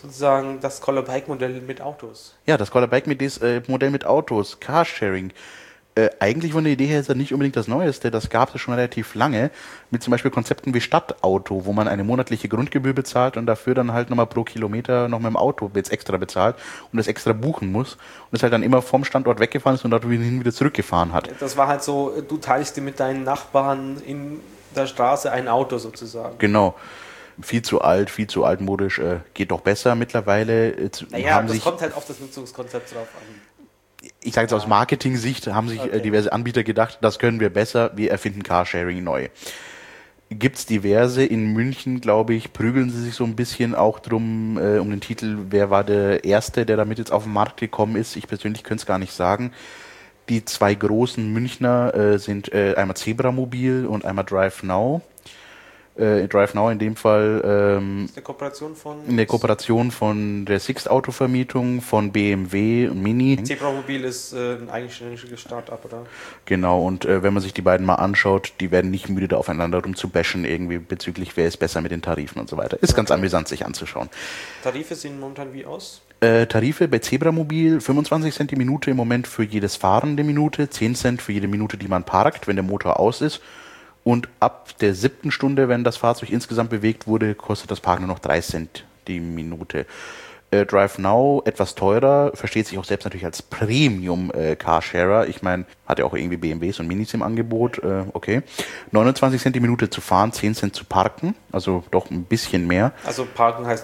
Collerbike-Modell mit Autos. Ja, das Collerbike-Modell mit Autos, Carsharing. Eigentlich von der Idee her ist das nicht unbedingt das Neueste, das gab es schon relativ lange, mit zum Beispiel Konzepten wie Stadtauto, wo man eine monatliche Grundgebühr bezahlt und dafür dann halt nochmal pro Kilometer noch mit dem Auto jetzt extra bezahlt und das extra buchen muss und das halt dann immer vom Standort weggefahren ist und dort wieder zurückgefahren hat. Das war halt so, du teilst dir mit deinen Nachbarn in der Straße ein Auto sozusagen. Genau. Viel zu alt, viel zu altmodisch, geht doch besser mittlerweile. Naja, das kommt halt auf das Nutzungskonzept drauf an. Ich sage jetzt aus Marketing-Sicht, haben sich diverse Anbieter gedacht, das können wir besser, wir erfinden Carsharing neu. Gibt es diverse, in München, glaube ich, prügeln sie sich so ein bisschen auch drum, um den Titel, wer war der Erste, der damit jetzt auf den Markt gekommen ist. Ich persönlich könnte es gar nicht sagen. Die zwei großen Münchner sind einmal Zebramobil und einmal DriveNow. DriveNow in dem Fall ist eine Kooperation von der Sixt Autovermietung, von BMW und Mini. Zebramobil ist ein eigenständiges Start-up, oder? Genau, und wenn man sich die beiden mal anschaut, die werden nicht müde, da aufeinander rumzubashen, irgendwie bezüglich, wer ist besser mit den Tarifen und so weiter. Ist ganz amüsant, sich anzuschauen. Tarife sehen momentan wie aus? Tarife bei Zebramobil, 25 Cent die Minute im Moment für jedes fahrende Minute, 10 Cent für jede Minute, die man parkt, wenn der Motor aus ist. Und ab der 7. Stunde, wenn das Fahrzeug insgesamt bewegt wurde, kostet das Parken nur noch 3 Cent die Minute. DriveNow etwas teurer, versteht sich auch selbst natürlich als Premium-Carsharer. Ich meine, hat ja auch irgendwie BMWs und Minis im Angebot, okay. 29 Cent die Minute zu fahren, 10 Cent zu parken, also doch ein bisschen mehr. Also parken heißt,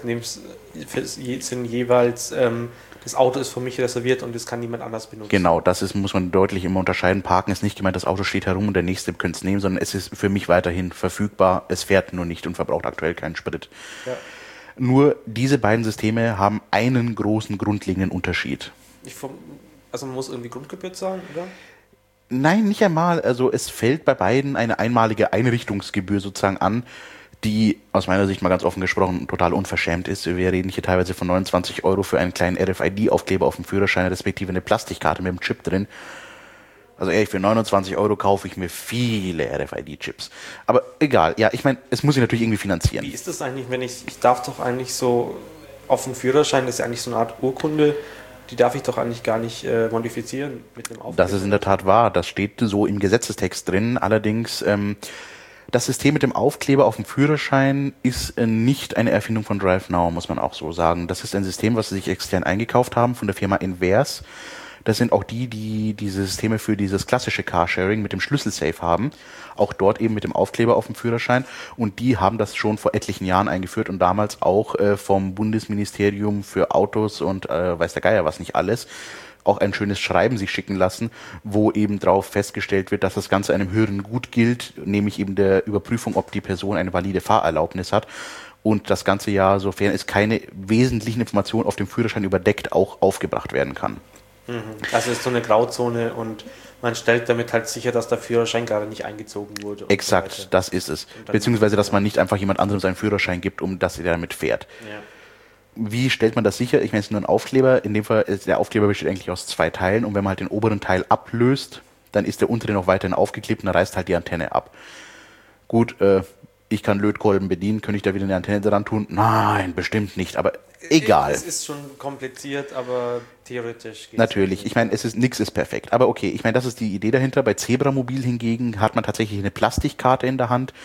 sind jeweils... das Auto ist für mich reserviert und das kann niemand anders benutzen. Genau, muss man deutlich immer unterscheiden. Parken ist nicht gemeint, das Auto steht herum und der Nächste könnte es nehmen, sondern es ist für mich weiterhin verfügbar. Es fährt nur nicht und verbraucht aktuell keinen Sprit. Ja. Nur diese beiden Systeme haben einen großen grundlegenden Unterschied. Man muss irgendwie Grundgebühr zahlen, oder? Nein, nicht einmal. Also es fällt bei beiden eine einmalige Einrichtungsgebühr sozusagen an, die aus meiner Sicht mal ganz offen gesprochen total unverschämt ist. Wir reden hier teilweise von 29 Euro für einen kleinen RFID-Aufkleber auf dem Führerschein, respektive eine Plastikkarte mit einem Chip drin. Also ehrlich, für 29 Euro kaufe ich mir viele RFID-Chips. Aber egal, ja, ich meine, es muss sich natürlich irgendwie finanzieren. Wie ist das eigentlich, wenn ich darf doch eigentlich so auf dem Führerschein, das ist ja eigentlich so eine Art Urkunde, die darf ich doch eigentlich gar nicht modifizieren mit einem Aufkleber. Das ist in der Tat wahr, das steht so im Gesetzestext drin, allerdings... das System mit dem Aufkleber auf dem Führerschein ist nicht eine Erfindung von DriveNow, muss man auch so sagen. Das ist ein System, was sie sich extern eingekauft haben von der Firma Inverse. Das sind auch die diese Systeme für dieses klassische Carsharing mit dem Schlüsselsafe haben. Auch dort eben mit dem Aufkleber auf dem Führerschein. Und die haben das schon vor etlichen Jahren eingeführt und damals auch vom Bundesministerium für Autos und weiß der Geier was nicht alles auch ein schönes Schreiben sich schicken lassen, wo eben drauf festgestellt wird, dass das Ganze einem höheren Gut gilt, nämlich eben der Überprüfung, ob die Person eine valide Fahrerlaubnis hat und das ganze ja, sofern es keine wesentlichen Informationen auf dem Führerschein überdeckt, auch aufgebracht werden kann. Also ist so eine Grauzone und man stellt damit halt sicher, dass der Führerschein gerade nicht eingezogen wurde. Exakt, so das ist es. Beziehungsweise, dass man nicht einfach jemand anderem seinen Führerschein gibt, dass er damit fährt. Ja. Wie stellt man das sicher? Ich meine, es ist nur ein Aufkleber. In dem Fall, der Aufkleber besteht eigentlich aus 2 Teilen und wenn man halt den oberen Teil ablöst, dann ist der untere noch weiterhin aufgeklebt und dann reißt halt die Antenne ab. Gut, ich kann Lötkolben bedienen, könnte ich da wieder eine Antenne dran tun? Nein, bestimmt nicht, aber egal. Es ist schon kompliziert, aber theoretisch geht's. Natürlich, ich meine, nichts ist perfekt, aber okay, ich meine, das ist die Idee dahinter. Bei Zebramobil hingegen hat man tatsächlich eine Plastikkarte in der Hand,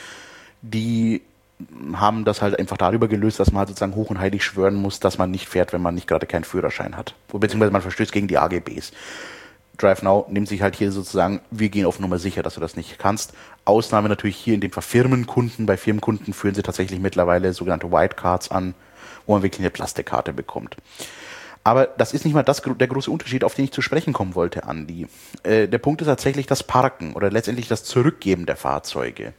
die haben das halt einfach darüber gelöst, dass man halt sozusagen hoch und heilig schwören muss, dass man nicht fährt, wenn man nicht gerade keinen Führerschein hat. Beziehungsweise man verstößt gegen die AGBs. DriveNow nimmt sich halt hier sozusagen, wir gehen auf Nummer sicher, dass du das nicht kannst. Ausnahme natürlich hier in dem Fall Firmenkunden. Bei Firmenkunden führen sie tatsächlich mittlerweile sogenannte Whitecards an, wo man wirklich eine Plastikkarte bekommt. Aber das ist nicht mal der große Unterschied, auf den ich zu sprechen kommen wollte, Andi. Der Punkt ist tatsächlich das Parken oder letztendlich das Zurückgeben der Fahrzeuge.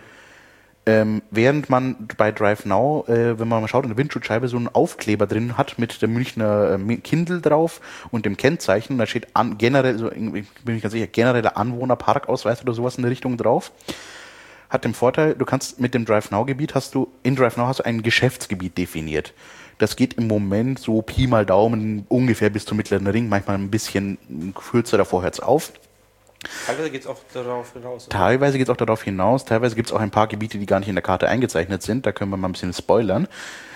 Während man bei DriveNow, wenn man mal schaut, in der Windschutzscheibe so einen Aufkleber drin hat mit der Münchner Kindl drauf und dem Kennzeichen, da steht generell, so, bin ich ganz sicher, genereller Anwohnerparkausweis oder sowas in der Richtung drauf. hat den Vorteil, du kannst mit dem DriveNow-Gebiet in DriveNow hast du ein Geschäftsgebiet definiert. Das geht im Moment so Pi mal Daumen ungefähr bis zum mittleren Ring, manchmal ein bisschen kürzer, davor hört es auf. Teilweise geht es auch darauf hinaus. Teilweise geht es auch darauf hinaus. Teilweise gibt es auch ein paar Gebiete, die gar nicht in der Karte eingezeichnet sind. Da können wir mal ein bisschen spoilern.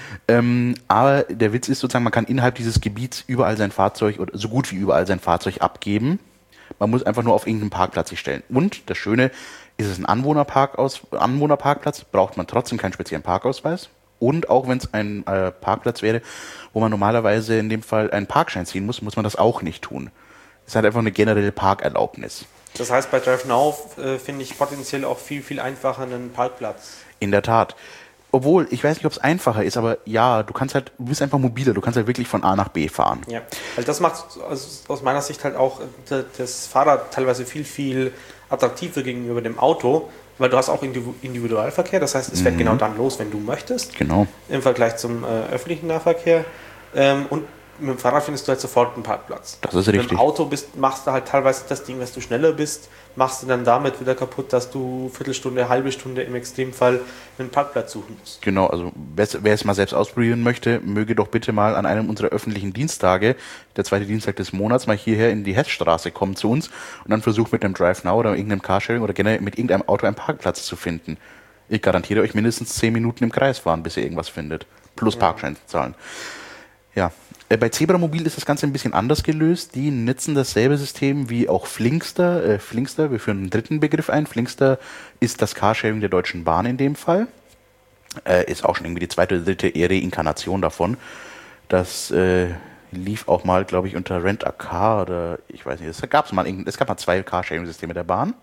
Aber der Witz ist sozusagen, man kann innerhalb dieses Gebiets überall sein Fahrzeug oder so gut wie überall sein Fahrzeug abgeben. Man muss einfach nur auf irgendeinen Parkplatz sich stellen. Und das Schöne, ist es ein Anwohnerparkplatz, braucht man trotzdem keinen speziellen Parkausweis. Und auch wenn es ein Parkplatz wäre, wo man normalerweise in dem Fall einen Parkschein ziehen muss, muss man das auch nicht tun. Es hat einfach eine generelle Parkerlaubnis. Das heißt, bei DriveNow finde ich potenziell auch viel, viel einfacher einen Parkplatz. In der Tat. Obwohl, ich weiß nicht, ob es einfacher ist, aber ja, du bist einfach mobiler, du kannst halt wirklich von A nach B fahren. Ja, also das macht aus meiner Sicht halt auch das Fahrrad teilweise viel, viel attraktiver gegenüber dem Auto, weil du hast auch Individualverkehr, das heißt, es fährt genau dann los, wenn du möchtest. Genau. Im Vergleich zum öffentlichen Nahverkehr. Und mit dem Fahrrad findest du halt sofort einen Parkplatz. Das ist richtig. Mit dem Auto machst du halt teilweise das Ding, dass du schneller bist, machst du dann damit wieder kaputt, dass du Viertelstunde, halbe Stunde im Extremfall einen Parkplatz suchen musst. Genau, also wer es mal selbst ausprobieren möchte, möge doch bitte mal an einem unserer öffentlichen Dienstage, der zweite Dienstag des Monats, mal hierher in die Hessstraße kommen zu uns und dann versucht mit einem DriveNow oder irgendeinem Carsharing oder generell mit irgendeinem Auto einen Parkplatz zu finden. Ich garantiere euch mindestens 10 Minuten im Kreis fahren, bis ihr irgendwas findet. Plus Parkschein zahlen. Ja. Bei Zebramobil ist das Ganze ein bisschen anders gelöst. Die nutzen dasselbe System wie auch Flinkster. Flinkster, wir führen einen dritten Begriff ein. Flinkster ist das Carsharing der Deutschen Bahn in dem Fall. Ist auch schon irgendwie die zweite oder dritte Reinkarnation davon. Das lief auch mal, glaube ich, unter Rent-A-Car oder ich weiß nicht. Es gab mal 2 Carsharing-Systeme der Bahn.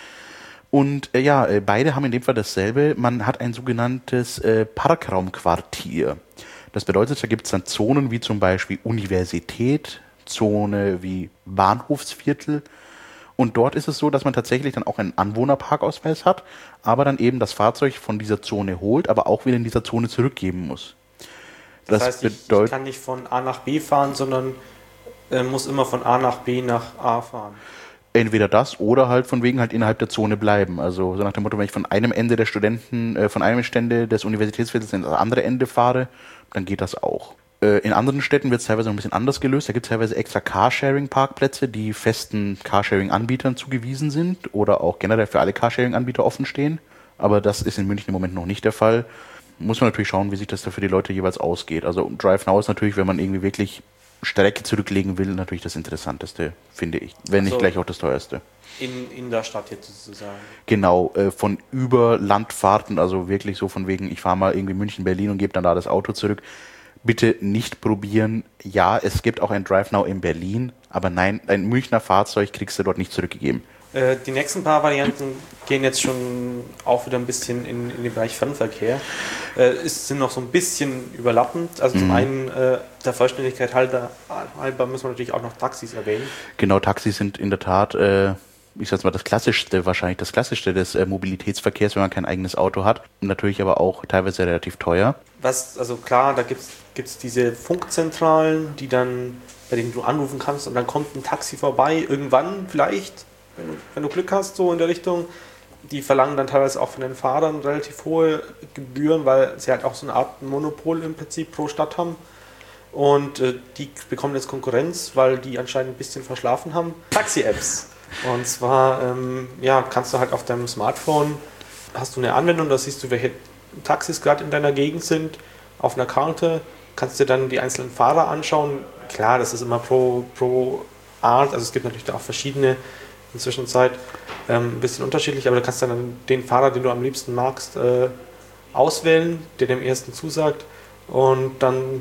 Und beide haben in dem Fall dasselbe. Man hat ein sogenanntes Parkraumquartier. Das bedeutet, da gibt es dann Zonen wie zum Beispiel Universität, Zone wie Bahnhofsviertel. Und dort ist es so, dass man tatsächlich dann auch einen Anwohnerparkausweis hat, aber dann eben das Fahrzeug von dieser Zone holt, aber auch wieder in dieser Zone zurückgeben muss. Das heißt, ich kann nicht von A nach B fahren, sondern muss immer von A nach B nach A fahren. Entweder das oder halt von wegen halt innerhalb der Zone bleiben. Also so nach dem Motto, wenn ich von einem Ende der von einem Ende des Universitätsviertels ins andere Ende fahre, dann geht das auch. In anderen Städten wird es teilweise noch ein bisschen anders gelöst. Da gibt es teilweise extra Carsharing-Parkplätze, die festen Carsharing-Anbietern zugewiesen sind oder auch generell für alle Carsharing-Anbieter offen stehen. Aber das ist in München im Moment noch nicht der Fall. Muss man natürlich schauen, wie sich das da für die Leute jeweils ausgeht. Also DriveNow ist natürlich, wenn man irgendwie wirklich Strecke zurücklegen will, natürlich das Interessanteste, finde ich. Wenn nicht gleich auch das teuerste. In der Stadt jetzt sozusagen. Genau, von über Landfahrten, also wirklich so von wegen, ich fahre mal irgendwie München, Berlin und gebe dann da das Auto zurück. Bitte nicht probieren. Ja, es gibt auch ein DriveNow in Berlin, aber nein, ein Münchner Fahrzeug kriegst du dort nicht zurückgegeben. Die nächsten paar Varianten gehen jetzt schon auch wieder ein bisschen in den Bereich Fernverkehr. Sind noch so ein bisschen überlappend. Also zum einen, der Vollständigkeit halber müssen wir natürlich auch noch Taxis erwähnen. Genau, Taxis sind in der Tat, ich sag mal, das Klassischste des Mobilitätsverkehrs, wenn man kein eigenes Auto hat. Natürlich aber auch teilweise relativ teuer. Also klar, da gibt's diese Funkzentralen, bei denen du anrufen kannst und dann kommt ein Taxi vorbei, irgendwann vielleicht, wenn du Glück hast, so in der Richtung. Die verlangen dann teilweise auch von den Fahrern relativ hohe Gebühren, weil sie halt auch so eine Art Monopol im Prinzip pro Stadt haben. Und die bekommen jetzt Konkurrenz, weil die anscheinend ein bisschen verschlafen haben. Taxi-Apps. Und zwar kannst du halt auf deinem Smartphone, hast du eine Anwendung, da siehst du, welche Taxis gerade in deiner Gegend sind, auf einer Karte, kannst dir dann die einzelnen Fahrer anschauen. Klar, das ist immer pro Art, also es gibt natürlich da auch verschiedene in der Zwischenzeit, ein bisschen unterschiedlich, aber du kannst dann den Fahrer, den du am liebsten magst, auswählen, der dem ersten zusagt und dann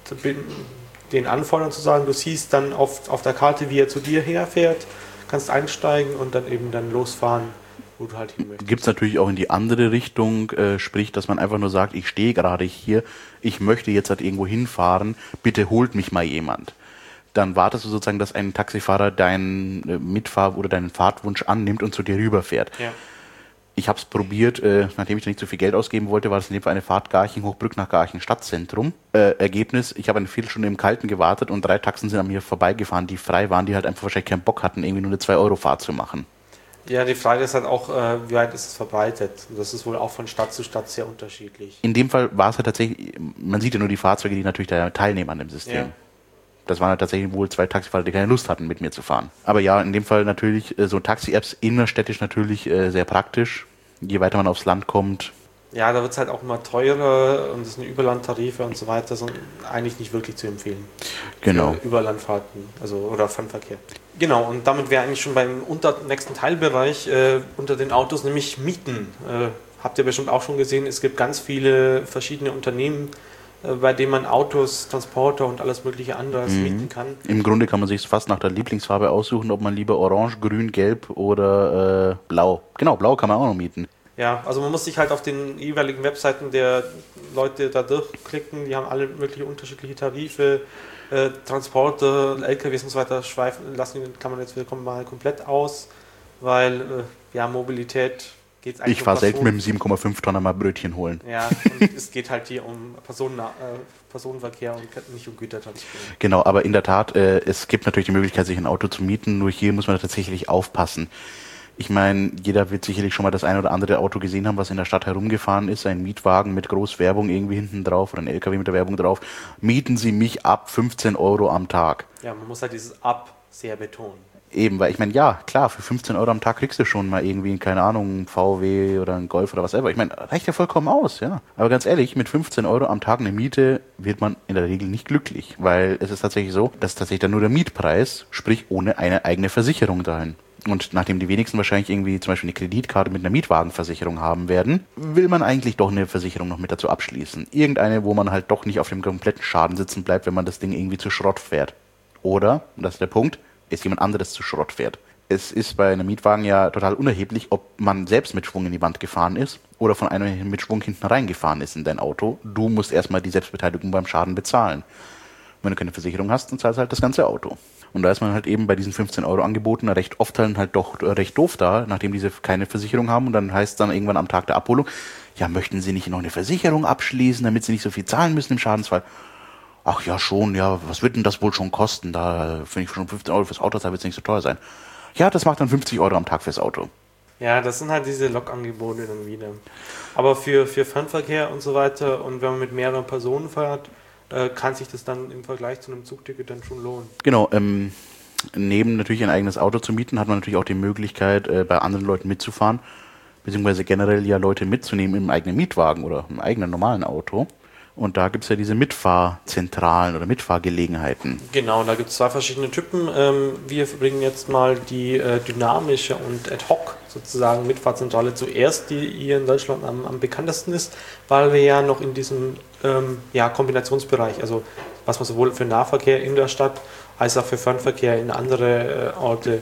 den anfordern zu sagen, du siehst dann auf der Karte, wie er zu dir herfährt, kannst einsteigen und dann eben losfahren, wo du halt hin möchtest. Gibt es natürlich auch in die andere Richtung, sprich, dass man einfach nur sagt, ich stehe gerade hier, ich möchte jetzt halt irgendwo hinfahren, bitte holt mich mal jemand. Dann wartest du sozusagen, dass ein Taxifahrer deinen Mitfahr- oder deinen Fahrtwunsch annimmt und zu dir rüberfährt. Ja. Ich habe es probiert, nachdem ich da nicht so viel Geld ausgeben wollte, war das in dem Fall eine Fahrt Garching-Hochbrück nach Garching Stadtzentrum. Ergebnis, ich habe eine Viertelstunde im Kalten gewartet und 3 Taxen sind an mir vorbeigefahren, die frei waren, die halt einfach wahrscheinlich keinen Bock hatten, irgendwie nur eine 2-Euro-Fahrt zu machen. Ja, die Frage ist halt auch, wie weit ist es verbreitet? Das ist wohl auch von Stadt zu Stadt sehr unterschiedlich. In dem Fall war es halt tatsächlich, man sieht ja nur die Fahrzeuge, die natürlich da teilnehmen an dem System. Ja. Das waren halt tatsächlich wohl 2 Taxifahrer, die keine Lust hatten, mit mir zu fahren. Aber ja, in dem Fall natürlich so Taxi-Apps innerstädtisch natürlich sehr praktisch. Je weiter man aufs Land kommt. Ja, da wird es halt auch immer teurer und es sind Überlandtarife und so weiter, sind eigentlich nicht wirklich zu empfehlen. Genau. Für Überlandfahrten, oder Fernverkehr. Genau, und damit wäre eigentlich schon beim nächsten Teilbereich unter den Autos, nämlich Mieten. Habt ihr bestimmt auch schon gesehen, es gibt ganz viele verschiedene Unternehmen, bei denen man Autos, Transporter und alles mögliche anderes mieten kann. Im Grunde kann man sich fast nach der Lieblingsfarbe aussuchen, ob man lieber orange, grün, gelb oder blau. Genau, blau kann man auch noch mieten. Ja, also man muss sich halt auf den jeweiligen Webseiten der Leute da durchklicken, die haben alle mögliche unterschiedliche Tarife, Transporte, LKWs und so weiter schweifen lassen, kann man jetzt mal komplett aus, weil Mobilität geht eigentlich. Ich fahre selten mit dem 7,5 Tonner mal Brötchen holen. Ja, und es geht halt hier um Personenverkehr und nicht um Gütertransport. Genau, aber in der Tat, es gibt natürlich die Möglichkeit, sich ein Auto zu mieten, nur hier muss man tatsächlich aufpassen. Ich meine, jeder wird sicherlich schon mal das ein oder andere Auto gesehen haben, was in der Stadt herumgefahren ist. Ein Mietwagen mit groß Werbung irgendwie hinten drauf oder ein LKW mit der Werbung drauf. Mieten Sie mich ab 15 € am Tag. Ja, man muss halt dieses ab sehr betonen. Eben, weil ich meine, ja, klar, für 15 € am Tag kriegst du schon mal irgendwie, keine Ahnung, einen VW oder einen Golf oder was ever. Ich meine, reicht ja vollkommen aus, ja. Aber ganz ehrlich, mit 15 € am Tag eine Miete wird man in der Regel nicht glücklich, weil es ist tatsächlich so, dass tatsächlich dann nur der Mietpreis, sprich ohne eine eigene Versicherung dahin. Und nachdem die wenigsten wahrscheinlich irgendwie zum Beispiel eine Kreditkarte mit einer Mietwagenversicherung haben werden, will man eigentlich doch eine Versicherung noch mit dazu abschließen. Irgendeine, wo man halt doch nicht auf dem kompletten Schaden sitzen bleibt, wenn man das Ding irgendwie zu Schrott fährt. Oder, und das ist der Punkt, ist jemand anderes zu Schrott fährt. Es ist bei einem Mietwagen ja total unerheblich, ob man selbst mit Schwung in die Wand gefahren ist oder von einem mit Schwung hinten reingefahren ist in dein Auto. Du musst erstmal die Selbstbeteiligung beim Schaden bezahlen. Wenn du keine Versicherung hast, dann zahlst du halt das ganze Auto. Und da ist man halt eben bei diesen 15 € Angeboten recht oft halt doch recht doof da, nachdem diese keine Versicherung haben. Und dann heißt es dann irgendwann am Tag der Abholung, ja, möchten Sie nicht noch eine Versicherung abschließen, damit Sie nicht so viel zahlen müssen im Schadensfall? Ach ja, schon, ja, was wird denn das wohl schon kosten? Da finde ich schon 15 € fürs Auto, da wird es nicht so teuer sein. Ja, das macht dann 50 € am Tag fürs Auto. Ja, das sind halt diese Lokangebote dann wieder. Aber für Fernverkehr und so weiter und wenn man mit mehreren Personen fährt, kann sich das dann im Vergleich zu einem Zugticket dann schon lohnen. Genau, neben natürlich ein eigenes Auto zu mieten, hat man natürlich auch die Möglichkeit, bei anderen Leuten mitzufahren, beziehungsweise generell ja Leute mitzunehmen im eigenen Mietwagen oder im eigenen normalen Auto. Und da gibt es ja diese Mitfahrzentralen oder Mitfahrgelegenheiten. Genau, da gibt es 2 verschiedene Typen. Wir bringen jetzt mal die dynamische und ad-hoc sozusagen Mitfahrzentrale zuerst, die hier in Deutschland am bekanntesten ist, weil wir ja noch in diesem Kombinationsbereich, also was man sowohl für Nahverkehr in der Stadt als auch für Fernverkehr in andere Orte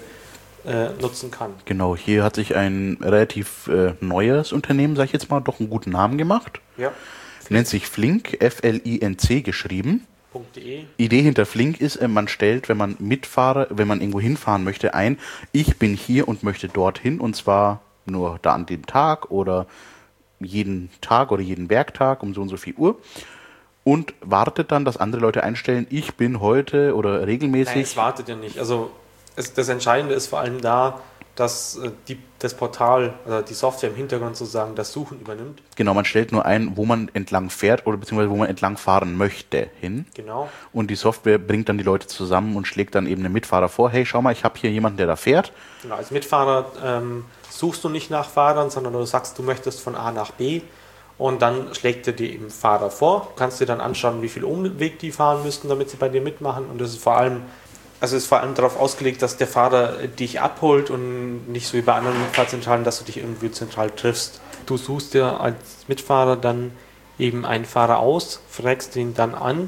nutzen kann. Genau, hier hat sich ein relativ neues Unternehmen, sag ich jetzt mal, doch einen guten Namen gemacht. Ja. Nennt sich Flink, F-L-I-N-C geschrieben. .de. Idee hinter Flink ist, man stellt, wenn man irgendwo hinfahren möchte, ein, ich bin hier und möchte dorthin und zwar nur da an dem Tag oder jeden Tag oder jeden Werktag um so und so viel Uhr und wartet dann, dass andere Leute einstellen, ich bin heute oder regelmäßig. Nein, es wartet ja nicht. Also das Entscheidende ist vor allem da, dass das Portal, also die Software im Hintergrund sozusagen das Suchen übernimmt. Genau, man stellt nur ein, wo man entlang fährt oder beziehungsweise wo man entlang fahren möchte hin. Genau. Und die Software bringt dann die Leute zusammen und schlägt dann eben den Mitfahrer vor, hey, schau mal, ich habe hier jemanden, der da fährt. Genau, als Mitfahrer suchst du nicht nach Fahrern, sondern du sagst, du möchtest von A nach B und dann schlägt er dir eben Fahrer vor. Du kannst dir dann anschauen, wie viel Umweg die fahren müssten, damit sie bei dir mitmachen und das ist vor allem darauf ausgelegt, dass der Fahrer dich abholt und nicht so wie bei anderen Mitfahrzentralen, dass du dich irgendwie zentral triffst. Du suchst dir als Mitfahrer dann eben einen Fahrer aus, fragst ihn dann an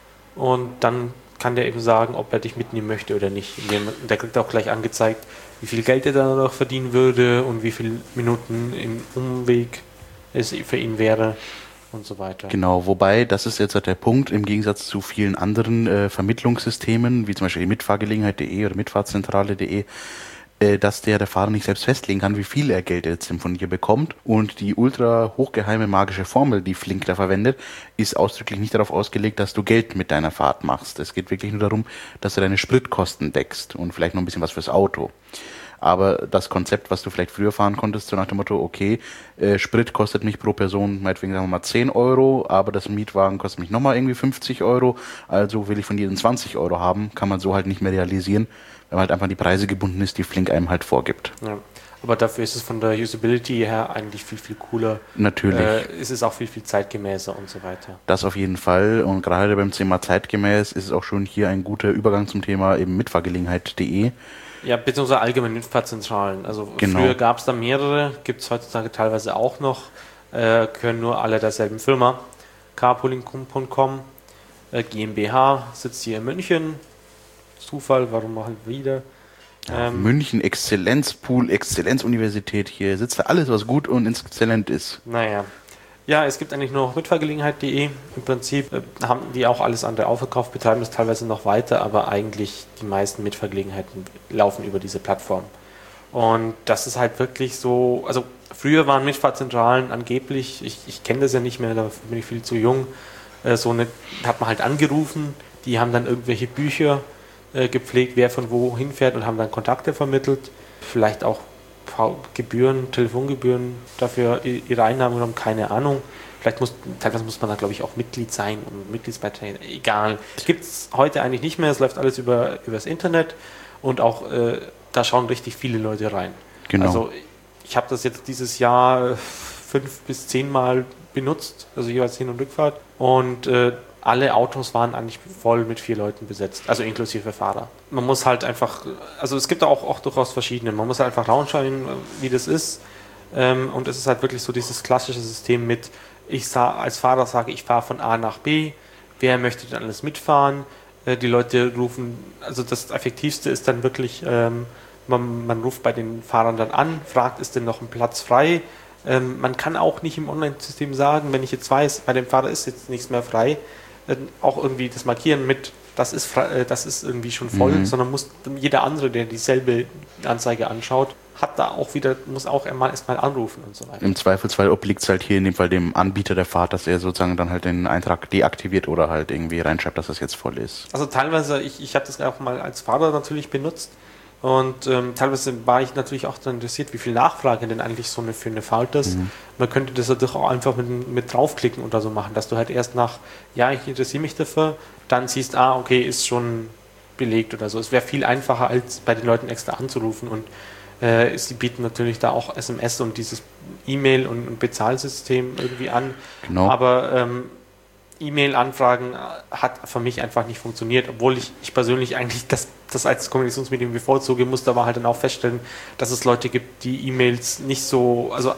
und dann kann der eben sagen, ob er dich mitnehmen möchte oder nicht. Der kriegt auch gleich angezeigt, wie viel Geld er dann noch verdienen würde und wie viele Minuten im Umweg es für ihn wäre. Und so weiter. Genau, wobei, das ist jetzt der Punkt, im Gegensatz zu vielen anderen Vermittlungssystemen, wie zum Beispiel die Mitfahrgelegenheit.de oder Mitfahrzentrale.de, dass der Fahrer nicht selbst festlegen kann, wie viel er Geld jetzt von dir bekommt. Und die ultra hochgeheime magische Formel, die Flink da verwendet, ist ausdrücklich nicht darauf ausgelegt, dass du Geld mit deiner Fahrt machst. Es geht wirklich nur darum, dass du deine Spritkosten deckst und vielleicht noch ein bisschen was fürs Auto. Aber das Konzept, was du vielleicht früher fahren konntest, so nach dem Motto, okay, Sprit kostet mich pro Person, meinetwegen sagen wir mal 10 Euro, aber das Mietwagen kostet mich nochmal irgendwie 50 Euro, also will ich von jedem 20 Euro haben, kann man so halt nicht mehr realisieren, weil man halt einfach an die Preise gebunden ist, die Flink einem halt vorgibt. Ja. Aber dafür ist es von der Usability her eigentlich viel, viel cooler. Natürlich. Ist es auch viel, viel zeitgemäßer und so weiter. Das auf jeden Fall. Und gerade beim Thema zeitgemäß ist es auch schon hier ein guter Übergang zum Thema eben Mitfahrgelegenheit.de. Ja, beziehungsweise allgemein Mitfahrzentralen. Also genau. Früher gab es da mehrere, gibt es heutzutage teilweise auch noch, können nur alle derselben Firma. Carpooling.com, GmbH, sitzt hier in München. Zufall, warum machen wir wieder? Ja, München, Exzellenzpool, Exzellenzuniversität, hier sitzt da alles, was gut und exzellent ist. Naja. Ja, es gibt eigentlich nur noch Mitfahrgelegenheit.de. Im Prinzip haben die auch alles andere aufgekauft, betreiben das teilweise noch weiter, aber eigentlich die meisten Mitfahrgelegenheiten laufen über diese Plattform. Und das ist halt wirklich so, also früher waren Mitfahrzentralen angeblich, ich kenne das ja nicht mehr, da bin ich viel zu jung, hat man halt angerufen, die haben dann irgendwelche Bücher gepflegt, wer von wo hinfährt und haben dann Kontakte vermittelt, vielleicht auch Gebühren, Telefongebühren dafür ihre Einnahmen genommen, keine Ahnung. Teilweise muss man da glaube ich auch Mitglied sein und Mitgliedsbeiträge, egal. Gibt es heute eigentlich nicht mehr, es läuft alles über das Internet und auch da schauen richtig viele Leute rein. Genau. Also ich habe das jetzt dieses Jahr 5 bis 10 Mal benutzt, also jeweils Hin- und Rückfahrt und alle Autos waren eigentlich voll mit 4 Leuten besetzt, also inklusive Fahrer. Man muss halt einfach, also es gibt auch durchaus verschiedene, man muss halt einfach rausschauen, wie das ist. Und es ist halt wirklich so dieses klassische System mit, als Fahrer sage, ich fahre von A nach B, wer möchte denn alles mitfahren? Die Leute rufen, also das Effektivste ist dann wirklich, man ruft bei den Fahrern dann an, fragt, ist denn noch ein Platz frei? Man kann auch nicht im Online-System sagen, wenn ich jetzt weiß, bei dem Fahrer ist jetzt nichts mehr frei, auch irgendwie das Markieren mit, das ist irgendwie schon voll, sondern muss jeder andere, der dieselbe Anzeige anschaut, muss auch erstmal anrufen und so weiter. Im Zweifelsfall obliegt es halt hier in dem Fall dem Anbieter der Fahrt, dass er sozusagen dann halt den Eintrag deaktiviert oder halt irgendwie reinschreibt, dass das jetzt voll ist. Also teilweise, ich habe das auch mal als Fahrer natürlich benutzt und teilweise war ich natürlich auch daran interessiert, wie viel Nachfrage denn eigentlich für eine Fahrt ist. Man könnte das natürlich auch einfach mit draufklicken oder so machen, dass du halt erst ich interessiere mich dafür, dann siehst, okay, ist schon belegt oder so. Es wäre viel einfacher, als bei den Leuten extra anzurufen und sie bieten natürlich da auch SMS und dieses E-Mail- und Bezahlsystem irgendwie an. Genau. Aber E-Mail-Anfragen hat für mich einfach nicht funktioniert, obwohl ich persönlich eigentlich das als Kommunikationsmedium bevorzuge, musste aber halt dann auch feststellen, dass es Leute gibt, die E-Mails nicht so, also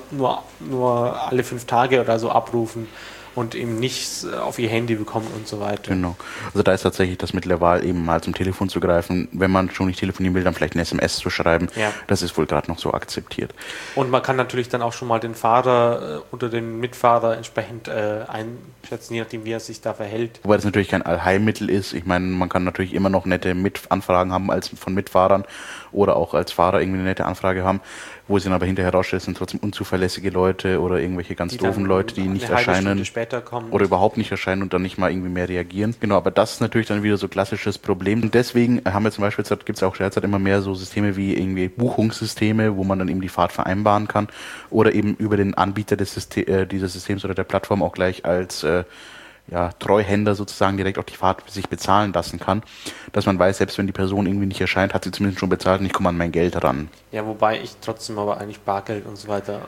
nur alle 5 Tage oder so abrufen und eben nicht auf ihr Handy bekommen und so weiter. Genau. Also da ist tatsächlich das Mittel der Wahl, eben mal zum Telefon zu greifen. Wenn man schon nicht telefonieren will, dann vielleicht eine SMS zu schreiben. Ja. Das ist wohl gerade noch so akzeptiert. Und man kann natürlich dann auch schon mal den Fahrer oder den Mitfahrer entsprechend einschätzen, je nachdem, wie er sich da verhält. Wobei das natürlich kein Allheilmittel ist. Ich meine, man kann natürlich immer noch nette Anfragen haben als von Mitfahrern oder auch als Fahrer irgendwie eine nette Anfrage haben, wo es dann aber hinterher rausstellt, sind trotzdem unzuverlässige Leute oder irgendwelche ganz doofen Leute, die nicht erscheinen oder überhaupt nicht erscheinen und dann nicht mal irgendwie mehr reagieren. Genau, aber das ist natürlich dann wieder so klassisches Problem. Und deswegen haben wir zum Beispiel, gibt es auch derzeit immer mehr so Systeme wie irgendwie Buchungssysteme, wo man dann eben die Fahrt vereinbaren kann oder eben über den Anbieter dieses Systems oder der Plattform auch gleich als Treuhänder sozusagen direkt auch die Fahrt sich bezahlen lassen kann, dass man weiß, selbst wenn die Person irgendwie nicht erscheint, hat sie zumindest schon bezahlt und ich komme an mein Geld ran. Ja, wobei ich trotzdem aber eigentlich Bargeld und so weiter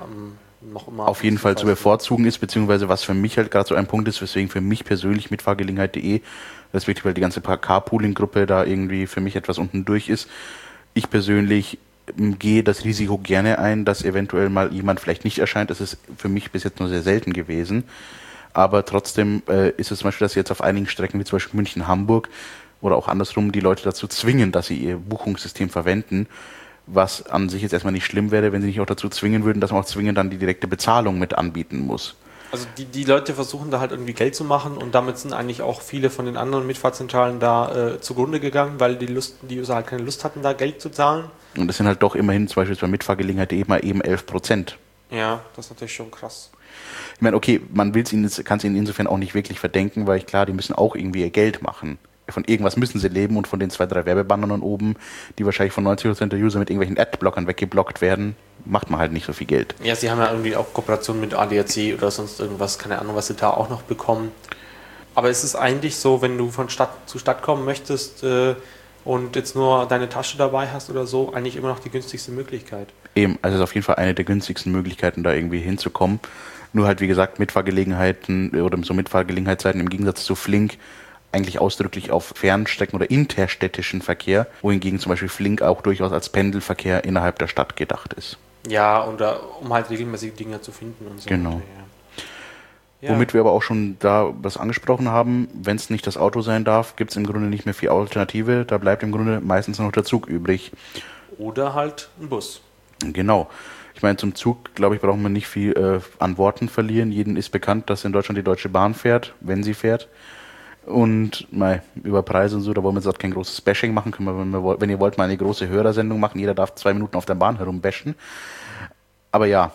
noch immer auf jeden Fall zu bevorzugen ist, beziehungsweise was für mich halt gerade so ein Punkt ist, weswegen für mich persönlich Mitfahrgelegenheit.de, das ist wirklich, weil die ganze Carpooling-Gruppe da irgendwie für mich etwas unten durch ist. Ich persönlich gehe das Risiko gerne ein, dass eventuell mal jemand vielleicht nicht erscheint. Das ist für mich bis jetzt nur sehr selten gewesen. Aber trotzdem ist es zum Beispiel, dass jetzt auf einigen Strecken, wie zum Beispiel München-Hamburg oder auch andersrum, die Leute dazu zwingen, dass sie ihr Buchungssystem verwenden, was an sich jetzt erstmal nicht schlimm wäre, wenn sie nicht auch dazu zwingen würden, dass man auch zwingend dann die direkte Bezahlung mit anbieten muss. Also die Leute versuchen da halt irgendwie Geld zu machen und damit sind eigentlich auch viele von den anderen Mitfahrzentralen da zugrunde gegangen, weil die User halt keine Lust hatten, da Geld zu zahlen. Und das sind halt doch immerhin zum Beispiel bei Mitfahrgelegenheit.de mal eben 11%. Ja, das ist natürlich schon krass. Ich meine, okay, man kann es ihnen insofern auch nicht wirklich verdenken, weil klar, die müssen auch irgendwie ihr Geld machen. von irgendwas müssen sie leben und von den 2, 3 Werbebannern oben, die wahrscheinlich von 90% der User mit irgendwelchen Adblockern weggeblockt werden, macht man halt nicht so viel Geld. Ja, sie haben ja irgendwie auch Kooperationen mit ADAC oder sonst irgendwas, keine Ahnung, was sie da auch noch bekommen. Aber es ist eigentlich so, wenn du von Stadt zu Stadt kommen möchtest und jetzt nur deine Tasche dabei hast oder so, eigentlich immer noch die günstigste Möglichkeit. Eben, also es ist auf jeden Fall eine der günstigsten Möglichkeiten, da irgendwie hinzukommen. Nur halt, wie gesagt, Mitfahrgelegenheiten oder so Mitfahrgelegenheitszeiten im Gegensatz zu Flink eigentlich ausdrücklich auf Fernstrecken oder interstädtischen Verkehr, wohingegen zum Beispiel Flink auch durchaus als Pendelverkehr innerhalb der Stadt gedacht ist. Ja, und um halt regelmäßig Dinge zu finden und so. Genau. Ja. Womit wir aber auch schon da was angesprochen haben, wenn es nicht das Auto sein darf, gibt es im Grunde nicht mehr viel Alternative, da bleibt im Grunde meistens noch der Zug übrig. Oder halt ein Bus. Genau. Ich meine, zum Zug, glaube ich, braucht man nicht viel an Worten verlieren. Jedem ist bekannt, dass in Deutschland die Deutsche Bahn fährt, wenn sie fährt. Und über Preise und so, da wollen wir jetzt auch kein großes Bashing machen. Können wir, wenn ihr wollt, mal eine große Hörersendung machen. Jeder darf 2 Minuten auf der Bahn herumbashen. Aber ja,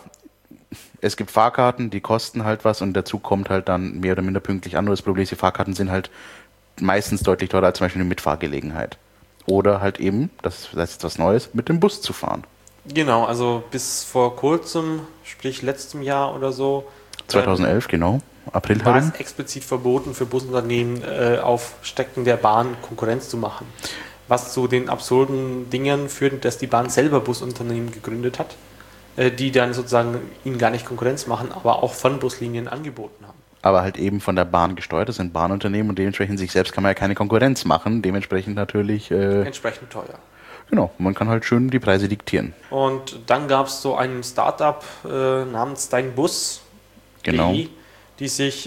es gibt Fahrkarten, die kosten halt was und der Zug kommt halt dann mehr oder minder pünktlich an. Nur das Problem ist, die Fahrkarten sind halt meistens deutlich teurer als zum Beispiel eine Mitfahrgelegenheit. Oder halt eben, das ist jetzt was Neues, mit dem Bus zu fahren. Genau, also bis vor kurzem, sprich letztem Jahr oder so. 2011, genau. April war herum. es explizit verboten für Busunternehmen auf Strecken der Bahn Konkurrenz zu machen. Was zu den absurden Dingen führt, dass die Bahn selber Busunternehmen gegründet hat, die dann sozusagen ihnen gar nicht Konkurrenz machen, aber auch von Buslinien angeboten haben. Aber halt eben von der Bahn gesteuert, das sind Bahnunternehmen und dementsprechend sich selbst kann man ja keine Konkurrenz machen, dementsprechend natürlich... Entsprechend teuer. Genau, man kann halt schön die Preise diktieren. Und dann gab es so ein Startup namens Dein Bus, Genau. die sich,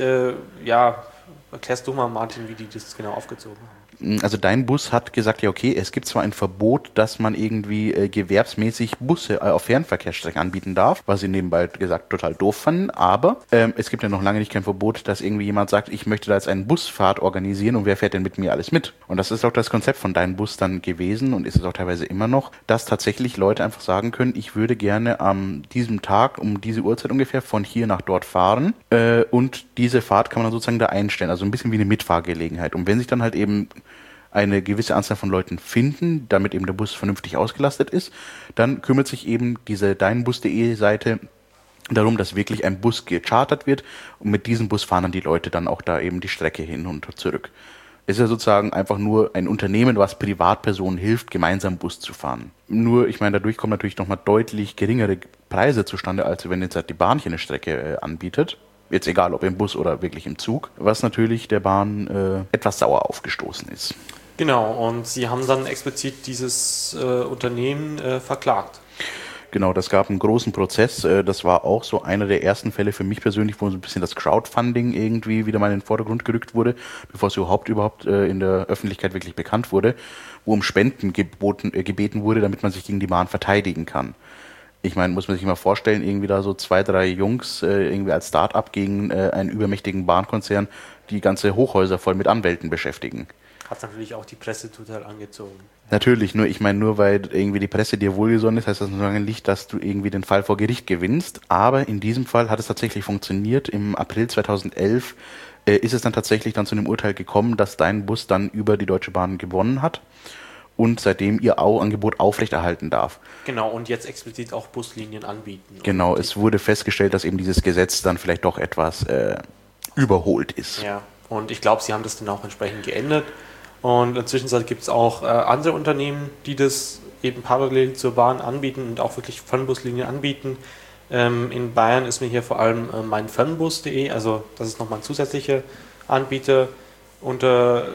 erklärst du mal, Martin, wie die das genau aufgezogen haben. Also Dein Bus hat gesagt, ja okay, es gibt zwar ein Verbot, dass man irgendwie gewerbsmäßig Busse auf Fernverkehrsstrecken anbieten darf, was sie nebenbei gesagt total doof fanden, aber es gibt ja noch lange nicht kein Verbot, dass irgendwie jemand sagt, ich möchte da jetzt eine Busfahrt organisieren und wer fährt denn mit mir alles mit? Und das ist auch das Konzept von Dein Bus dann gewesen und ist es auch teilweise immer noch, dass tatsächlich Leute einfach sagen können, ich würde gerne an diesem Tag um diese Uhrzeit ungefähr von hier nach dort fahren und diese Fahrt kann man dann sozusagen da einstellen, also ein bisschen wie eine Mitfahrgelegenheit. Und wenn sich dann halt eben eine gewisse Anzahl von Leuten finden, damit eben der Bus vernünftig ausgelastet ist, dann kümmert sich eben diese deinbus.de Seite darum, dass wirklich ein Bus gechartert wird und mit diesem Bus fahren dann die Leute dann auch da eben die Strecke hin und zurück. Es ist ja sozusagen einfach nur ein Unternehmen, was Privatpersonen hilft, gemeinsam Bus zu fahren. Nur, ich meine, dadurch kommen natürlich nochmal deutlich geringere Preise zustande, als wenn jetzt halt die Bahn hier eine Strecke anbietet. Jetzt egal, ob im Bus oder wirklich im Zug, was natürlich der Bahn etwas sauer aufgestoßen ist. Genau, und sie haben dann explizit dieses Unternehmen verklagt. Genau, das gab einen großen Prozess. Das war auch so einer der ersten Fälle für mich persönlich, wo so ein bisschen das Crowdfunding irgendwie wieder mal in den Vordergrund gerückt wurde, bevor es überhaupt in der Öffentlichkeit wirklich bekannt wurde, wo um Spenden gebeten wurde, damit man sich gegen die Bahn verteidigen kann. Ich meine, muss man sich mal vorstellen, irgendwie da so 2, 3 Jungs irgendwie als Start-up gegen einen übermächtigen Bahnkonzern, die ganze Hochhäuser voll mit Anwälten beschäftigen. Hat natürlich auch die Presse total angezogen. Natürlich, nur weil irgendwie die Presse dir wohlgesonnen ist, heißt das noch nicht, dass du irgendwie den Fall vor Gericht gewinnst. Aber in diesem Fall hat es tatsächlich funktioniert. Im April 2011 ist es dann tatsächlich dann zu einem Urteil gekommen, dass Dein Bus dann über die Deutsche Bahn gewonnen hat und seitdem ihr Angebot aufrechterhalten darf. Genau, und jetzt explizit auch Buslinien anbieten. Genau, es wurde festgestellt, dass eben dieses Gesetz dann vielleicht doch etwas überholt ist. Ja, und ich glaube, sie haben das dann auch entsprechend geändert. Und inzwischen gibt es auch andere Unternehmen, die das eben parallel zur Bahn anbieten und auch wirklich Fernbuslinien anbieten. In Bayern ist mir hier vor allem meinfernbus.de, also das ist nochmal ein zusätzlicher Anbieter. Und habe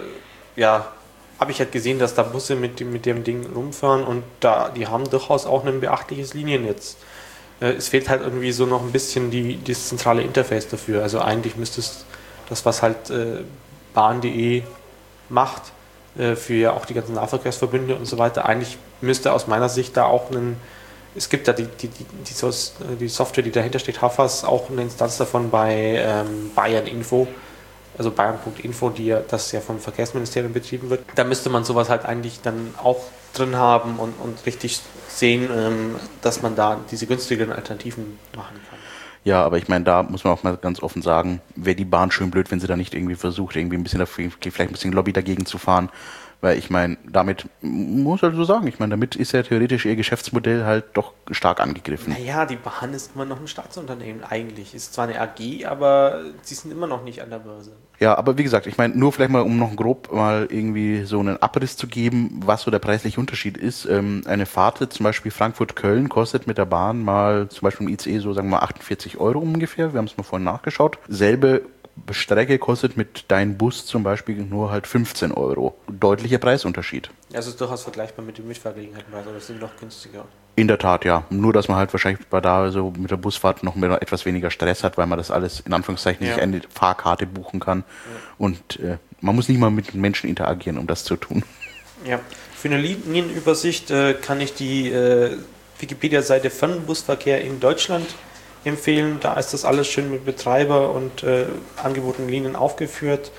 ich halt gesehen, dass da Busse mit dem Ding rumfahren und die haben durchaus auch ein beachtliches Liniennetz. Es fehlt halt irgendwie so noch ein bisschen das zentrale Interface dafür. Also eigentlich müsste es das, was halt bahn.de macht, für ja auch die ganzen Nahverkehrsverbünde und so weiter, eigentlich müsste aus meiner Sicht da auch es gibt da die Software, die dahinter steht, Hafas, auch eine Instanz davon bei Bayern Info, also bayern.info, das ja vom Verkehrsministerium betrieben wird. Da müsste man sowas halt eigentlich dann auch drin haben und richtig sehen, dass man da diese günstigeren Alternativen machen kann. Ja, aber ich meine, da muss man auch mal ganz offen sagen, wäre die Bahn schön blöd, wenn sie da nicht irgendwie versucht, irgendwie ein bisschen dafür, vielleicht ein bisschen Lobby dagegen zu fahren. Weil ich meine, damit, muss halt so sagen, ich meine, damit ist ja theoretisch ihr Geschäftsmodell halt doch stark angegriffen. Naja, die Bahn ist immer noch ein Staatsunternehmen eigentlich. Ist zwar eine AG, aber sie sind immer noch nicht an der Börse. Ja, aber wie gesagt, ich meine, nur vielleicht mal, um noch grob mal irgendwie so einen Abriss zu geben, was so der preisliche Unterschied ist. Eine Fahrt zum Beispiel Frankfurt-Köln kostet mit der Bahn mal zum Beispiel im ICE so, sagen wir mal, 48 € ungefähr. Wir haben es mal vorhin nachgeschaut. Selbe Strecke kostet mit deinem Bus zum Beispiel nur halt 15 €. Deutlicher Preisunterschied. Also ist durchaus vergleichbar mit dem Mitfahrgelegenheitenpreis, oder sind die noch günstiger? In der Tat, ja. Nur, dass man halt wahrscheinlich bei da so mit der Busfahrt noch mehr etwas weniger Stress hat, weil man das alles in Anführungszeichen nicht eine Fahrkarte buchen kann. Ja. Und man muss nicht mal mit Menschen interagieren, um das zu tun. Ja, für eine Linienübersicht kann ich die Wikipedia-Seite Fernbusverkehr in Deutschland empfehlen. Da ist das alles schön mit Betreiber und angebotenen Linien aufgeführt.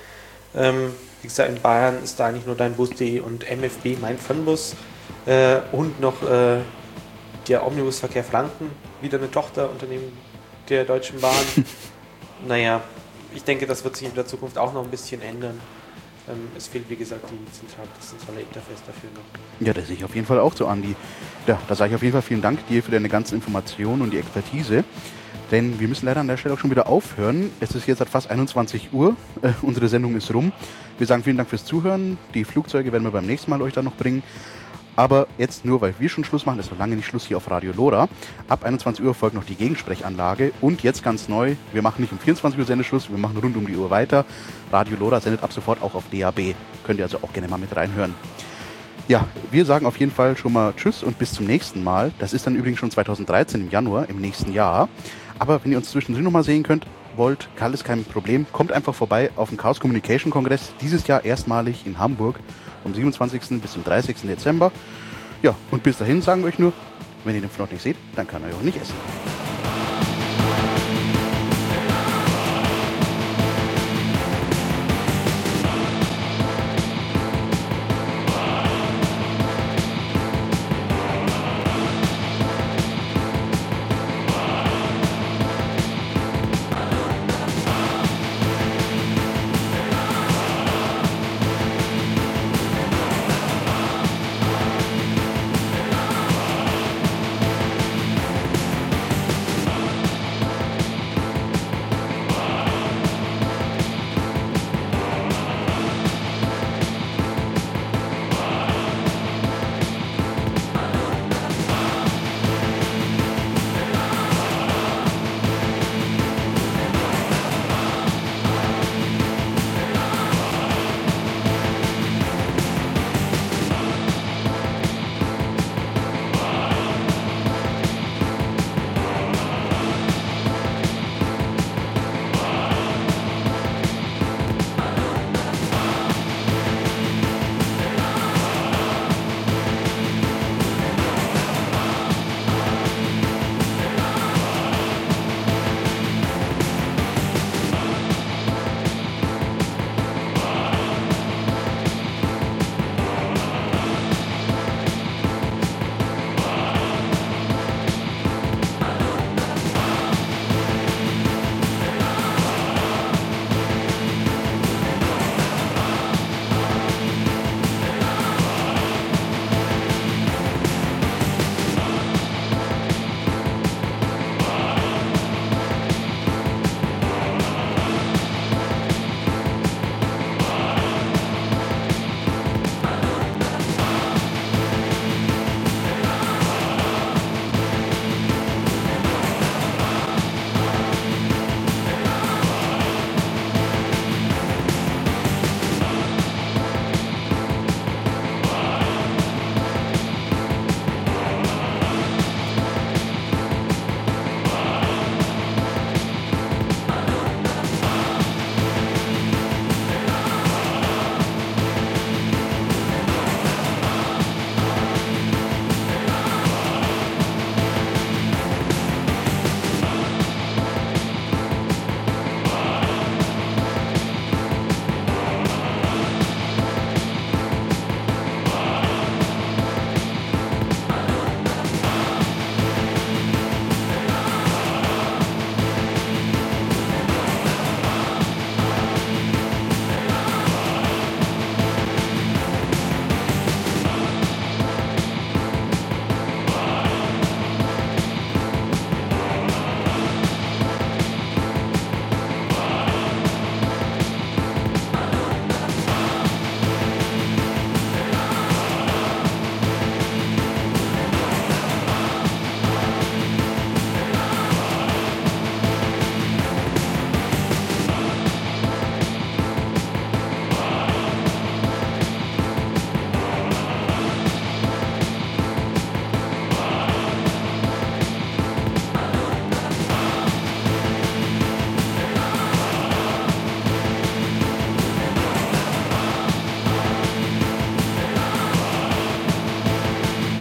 Wie gesagt, in Bayern ist da eigentlich nur deinbus.de und MFB, mein Fernbus. Und noch der Omnibusverkehr Franken, wieder eine Tochterunternehmen der Deutschen Bahn. Naja, ich denke, das wird sich in der Zukunft auch noch ein bisschen ändern. Es fehlt, wie gesagt, das zentrale Interface dafür noch. Ja, das sehe ich auf jeden Fall auch so, Andi. Ja, da sage ich auf jeden Fall vielen Dank dir für deine ganzen Informationen und die Expertise. Denn wir müssen leider an der Stelle auch schon wieder aufhören. Es ist jetzt seit fast 21 Uhr. Unsere Sendung ist rum. Wir sagen vielen Dank fürs Zuhören. Die Flugzeuge werden wir beim nächsten Mal euch dann noch bringen. Aber jetzt nur, weil wir schon Schluss machen, ist noch lange nicht Schluss hier auf Radio Lora. Ab 21 Uhr folgt noch die Gegensprechanlage. Und jetzt ganz neu, wir machen nicht um 24 Uhr Sendeschluss, wir machen rund um die Uhr weiter. Radio Lora sendet ab sofort auch auf DAB. Könnt ihr also auch gerne mal mit reinhören. Ja, wir sagen auf jeden Fall schon mal Tschüss und bis zum nächsten Mal. Das ist dann übrigens schon 2013 im Januar, im nächsten Jahr. Aber wenn ihr uns zwischendrin nochmal sehen wollt, alles kein Problem. Kommt einfach vorbei auf dem Chaos Communication Kongress. Dieses Jahr erstmalig in Hamburg. Vom 27. bis zum 30. Dezember. Ja, und bis dahin sagen wir euch nur, wenn ihr den Flot nicht seht, dann kann er euch auch nicht essen.